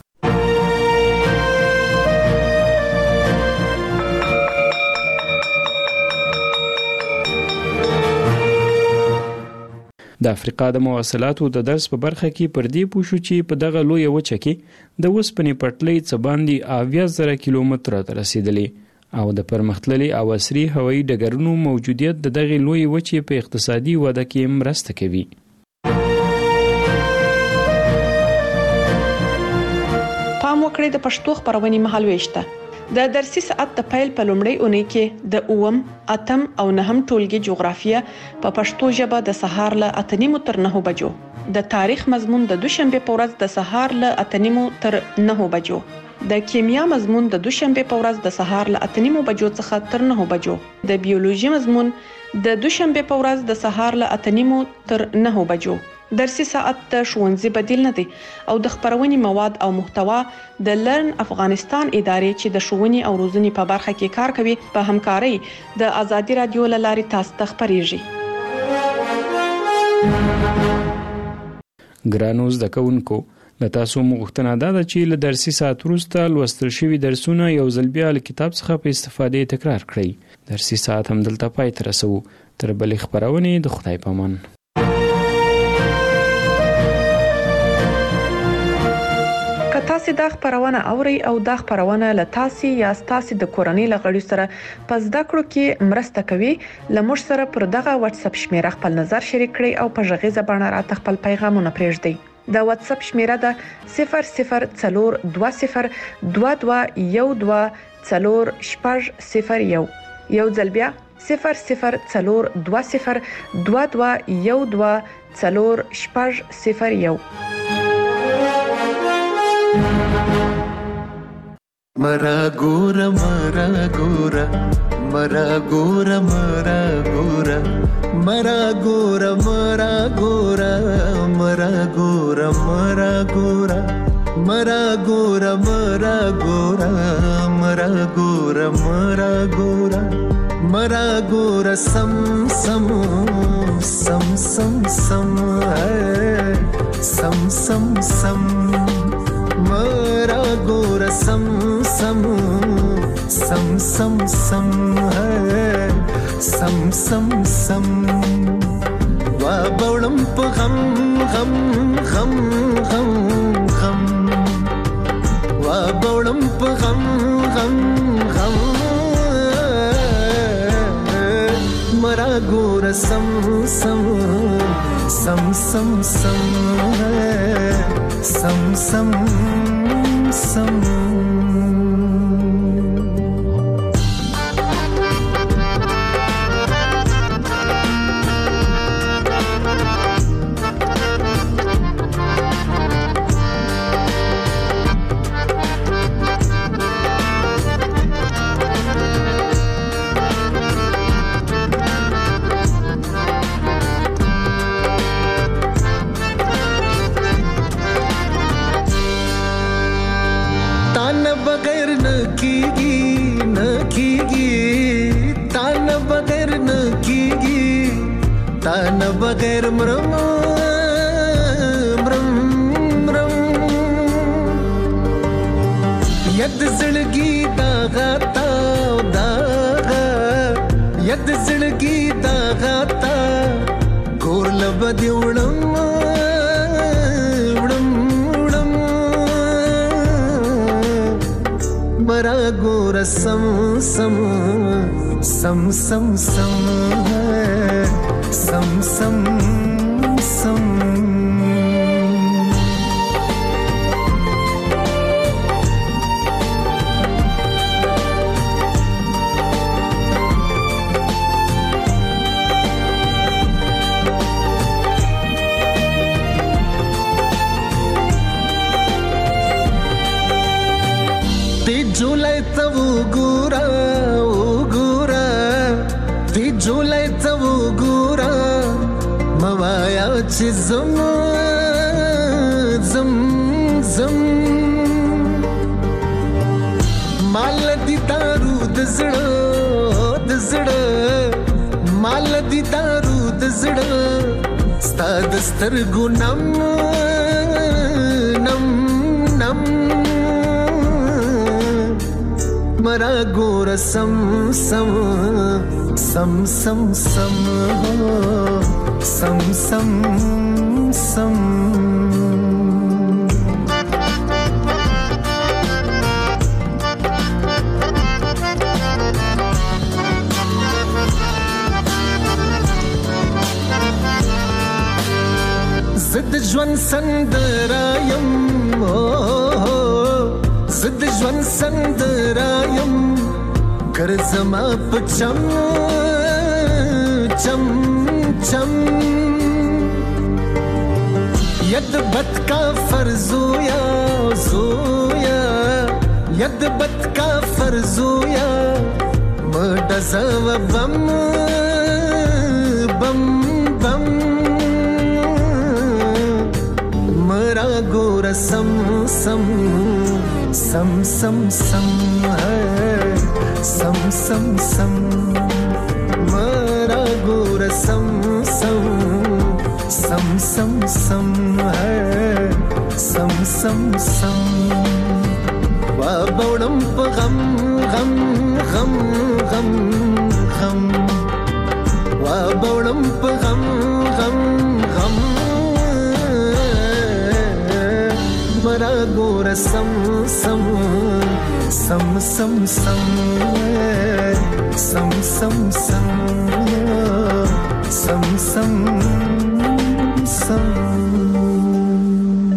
د افریقا د مواصلاتو د درس په برخه کې پر دې پوه شو چې په دغه لویه وچه کې د اوسپنې پټلۍ څه باندې 80,000 کیلومتره ته رسېدلې او د پرمختللي او عصري هوایي ډګرونو موجودیت د دغې لویې وچې په اقتصادي وده کې مرسته کوي. پام وکړئ د پښتو خبرونې مهالويش ته. د درسي ساعت د پیل په لومړۍ اونۍ کې د 8، 8 او 9 ټولګي جغرافیه په پښتو ژبه د سهار له 8:30 تر 9 بجو، د تاریخ مضمون د دوشنبه په ورځ د سهار له 8:30 تر 9 بجو، د کیمیا مضمون د دوشنبه په ورځ د سهار له 8:30 بجو څخه تر 9 بجو، د بیولوژي مضمون د دوشنبه په ورځ د سهار له 8:30 تر 9 بجو. درسي ساعت د ښوونځي بدیل نه دی او د خبرونې مواد او محتوا د لرن افغانستان ادارې چې د ښوونې او روزنې په برخه کې کار کوي په همکارۍ د ازادي رادیو له لارې تاسو ته خبرېږي. ګرانو زده کوونکو، له تاسو غوښتنه ده چې له درسي ساعت وروسته لوستل شوي درسونه یو ځل بیا له کتاب څخه په استفادې تکرار کړئ. درسي ساعت هم دلته پای ته رسوو. تر بلې خبرونې د خدای په امان. تاسو د خبرونه اوري او د خبرونه له تاسو یا تاسو د کورنۍ لغړی سره پس د کړو کې مرسته کوي لمر سره پر دغه واتس اپ شمیره خپل نظر شریک کړئ او په ژغه زبانه راته خپل پیغامونه پرېږدئ د واتس اپ شمیره ده 002012124001 یو ځل بیا 002012124001 मरा गोरा मरा गोरा मरा गोरा मरा गोरा मरा गोरा मरा गोरा मरा गोरा मरा गोरा मरा गोरा मरा गोरा मरा गोरा मरा गोरा मरा गोरा सम सम सम सम सम सम सम सम मरा गोरा सम सम सम सम सम सम सम सम वा बौड़म प गम गम गम गम गम वा बौड़म प गम गम गम मरा गोरा सम सम सम सम सम सम सम सम तान बगैर मरम मरम मरम यद जिंदगी दागाता दागा यद जिंदगी दागाता गोर लबदी उड़म उड़म उड़म मरा गोर सम सम सम सम सम सम सम सम ते जुलाई तब गोरा ओ गोरा ते जुलाई तब गोरा मवाया ची zam zam zam माल दी दारू दजड़ा माल दी दारू दजड़ा स्ता दस्तर गुनम नम नम मरा गोरा सम सम सम सम सम सम सम सम زد جوان سندرایم زد جوان سندرایم کرزما پچم چم چم ید بد کا فرزویا زویا ید بد کا فرزویا مدزا بم بم بم मरा गोरा सम सम सम सम सम सम सम सम मरा गोरा सम सम सम सम सम सम सम सम वा बौड़म प गम गम गम गम गम वा बौड़म प गम गम गम را ګور سم سم سم سم سم سم سم سم سم سم سم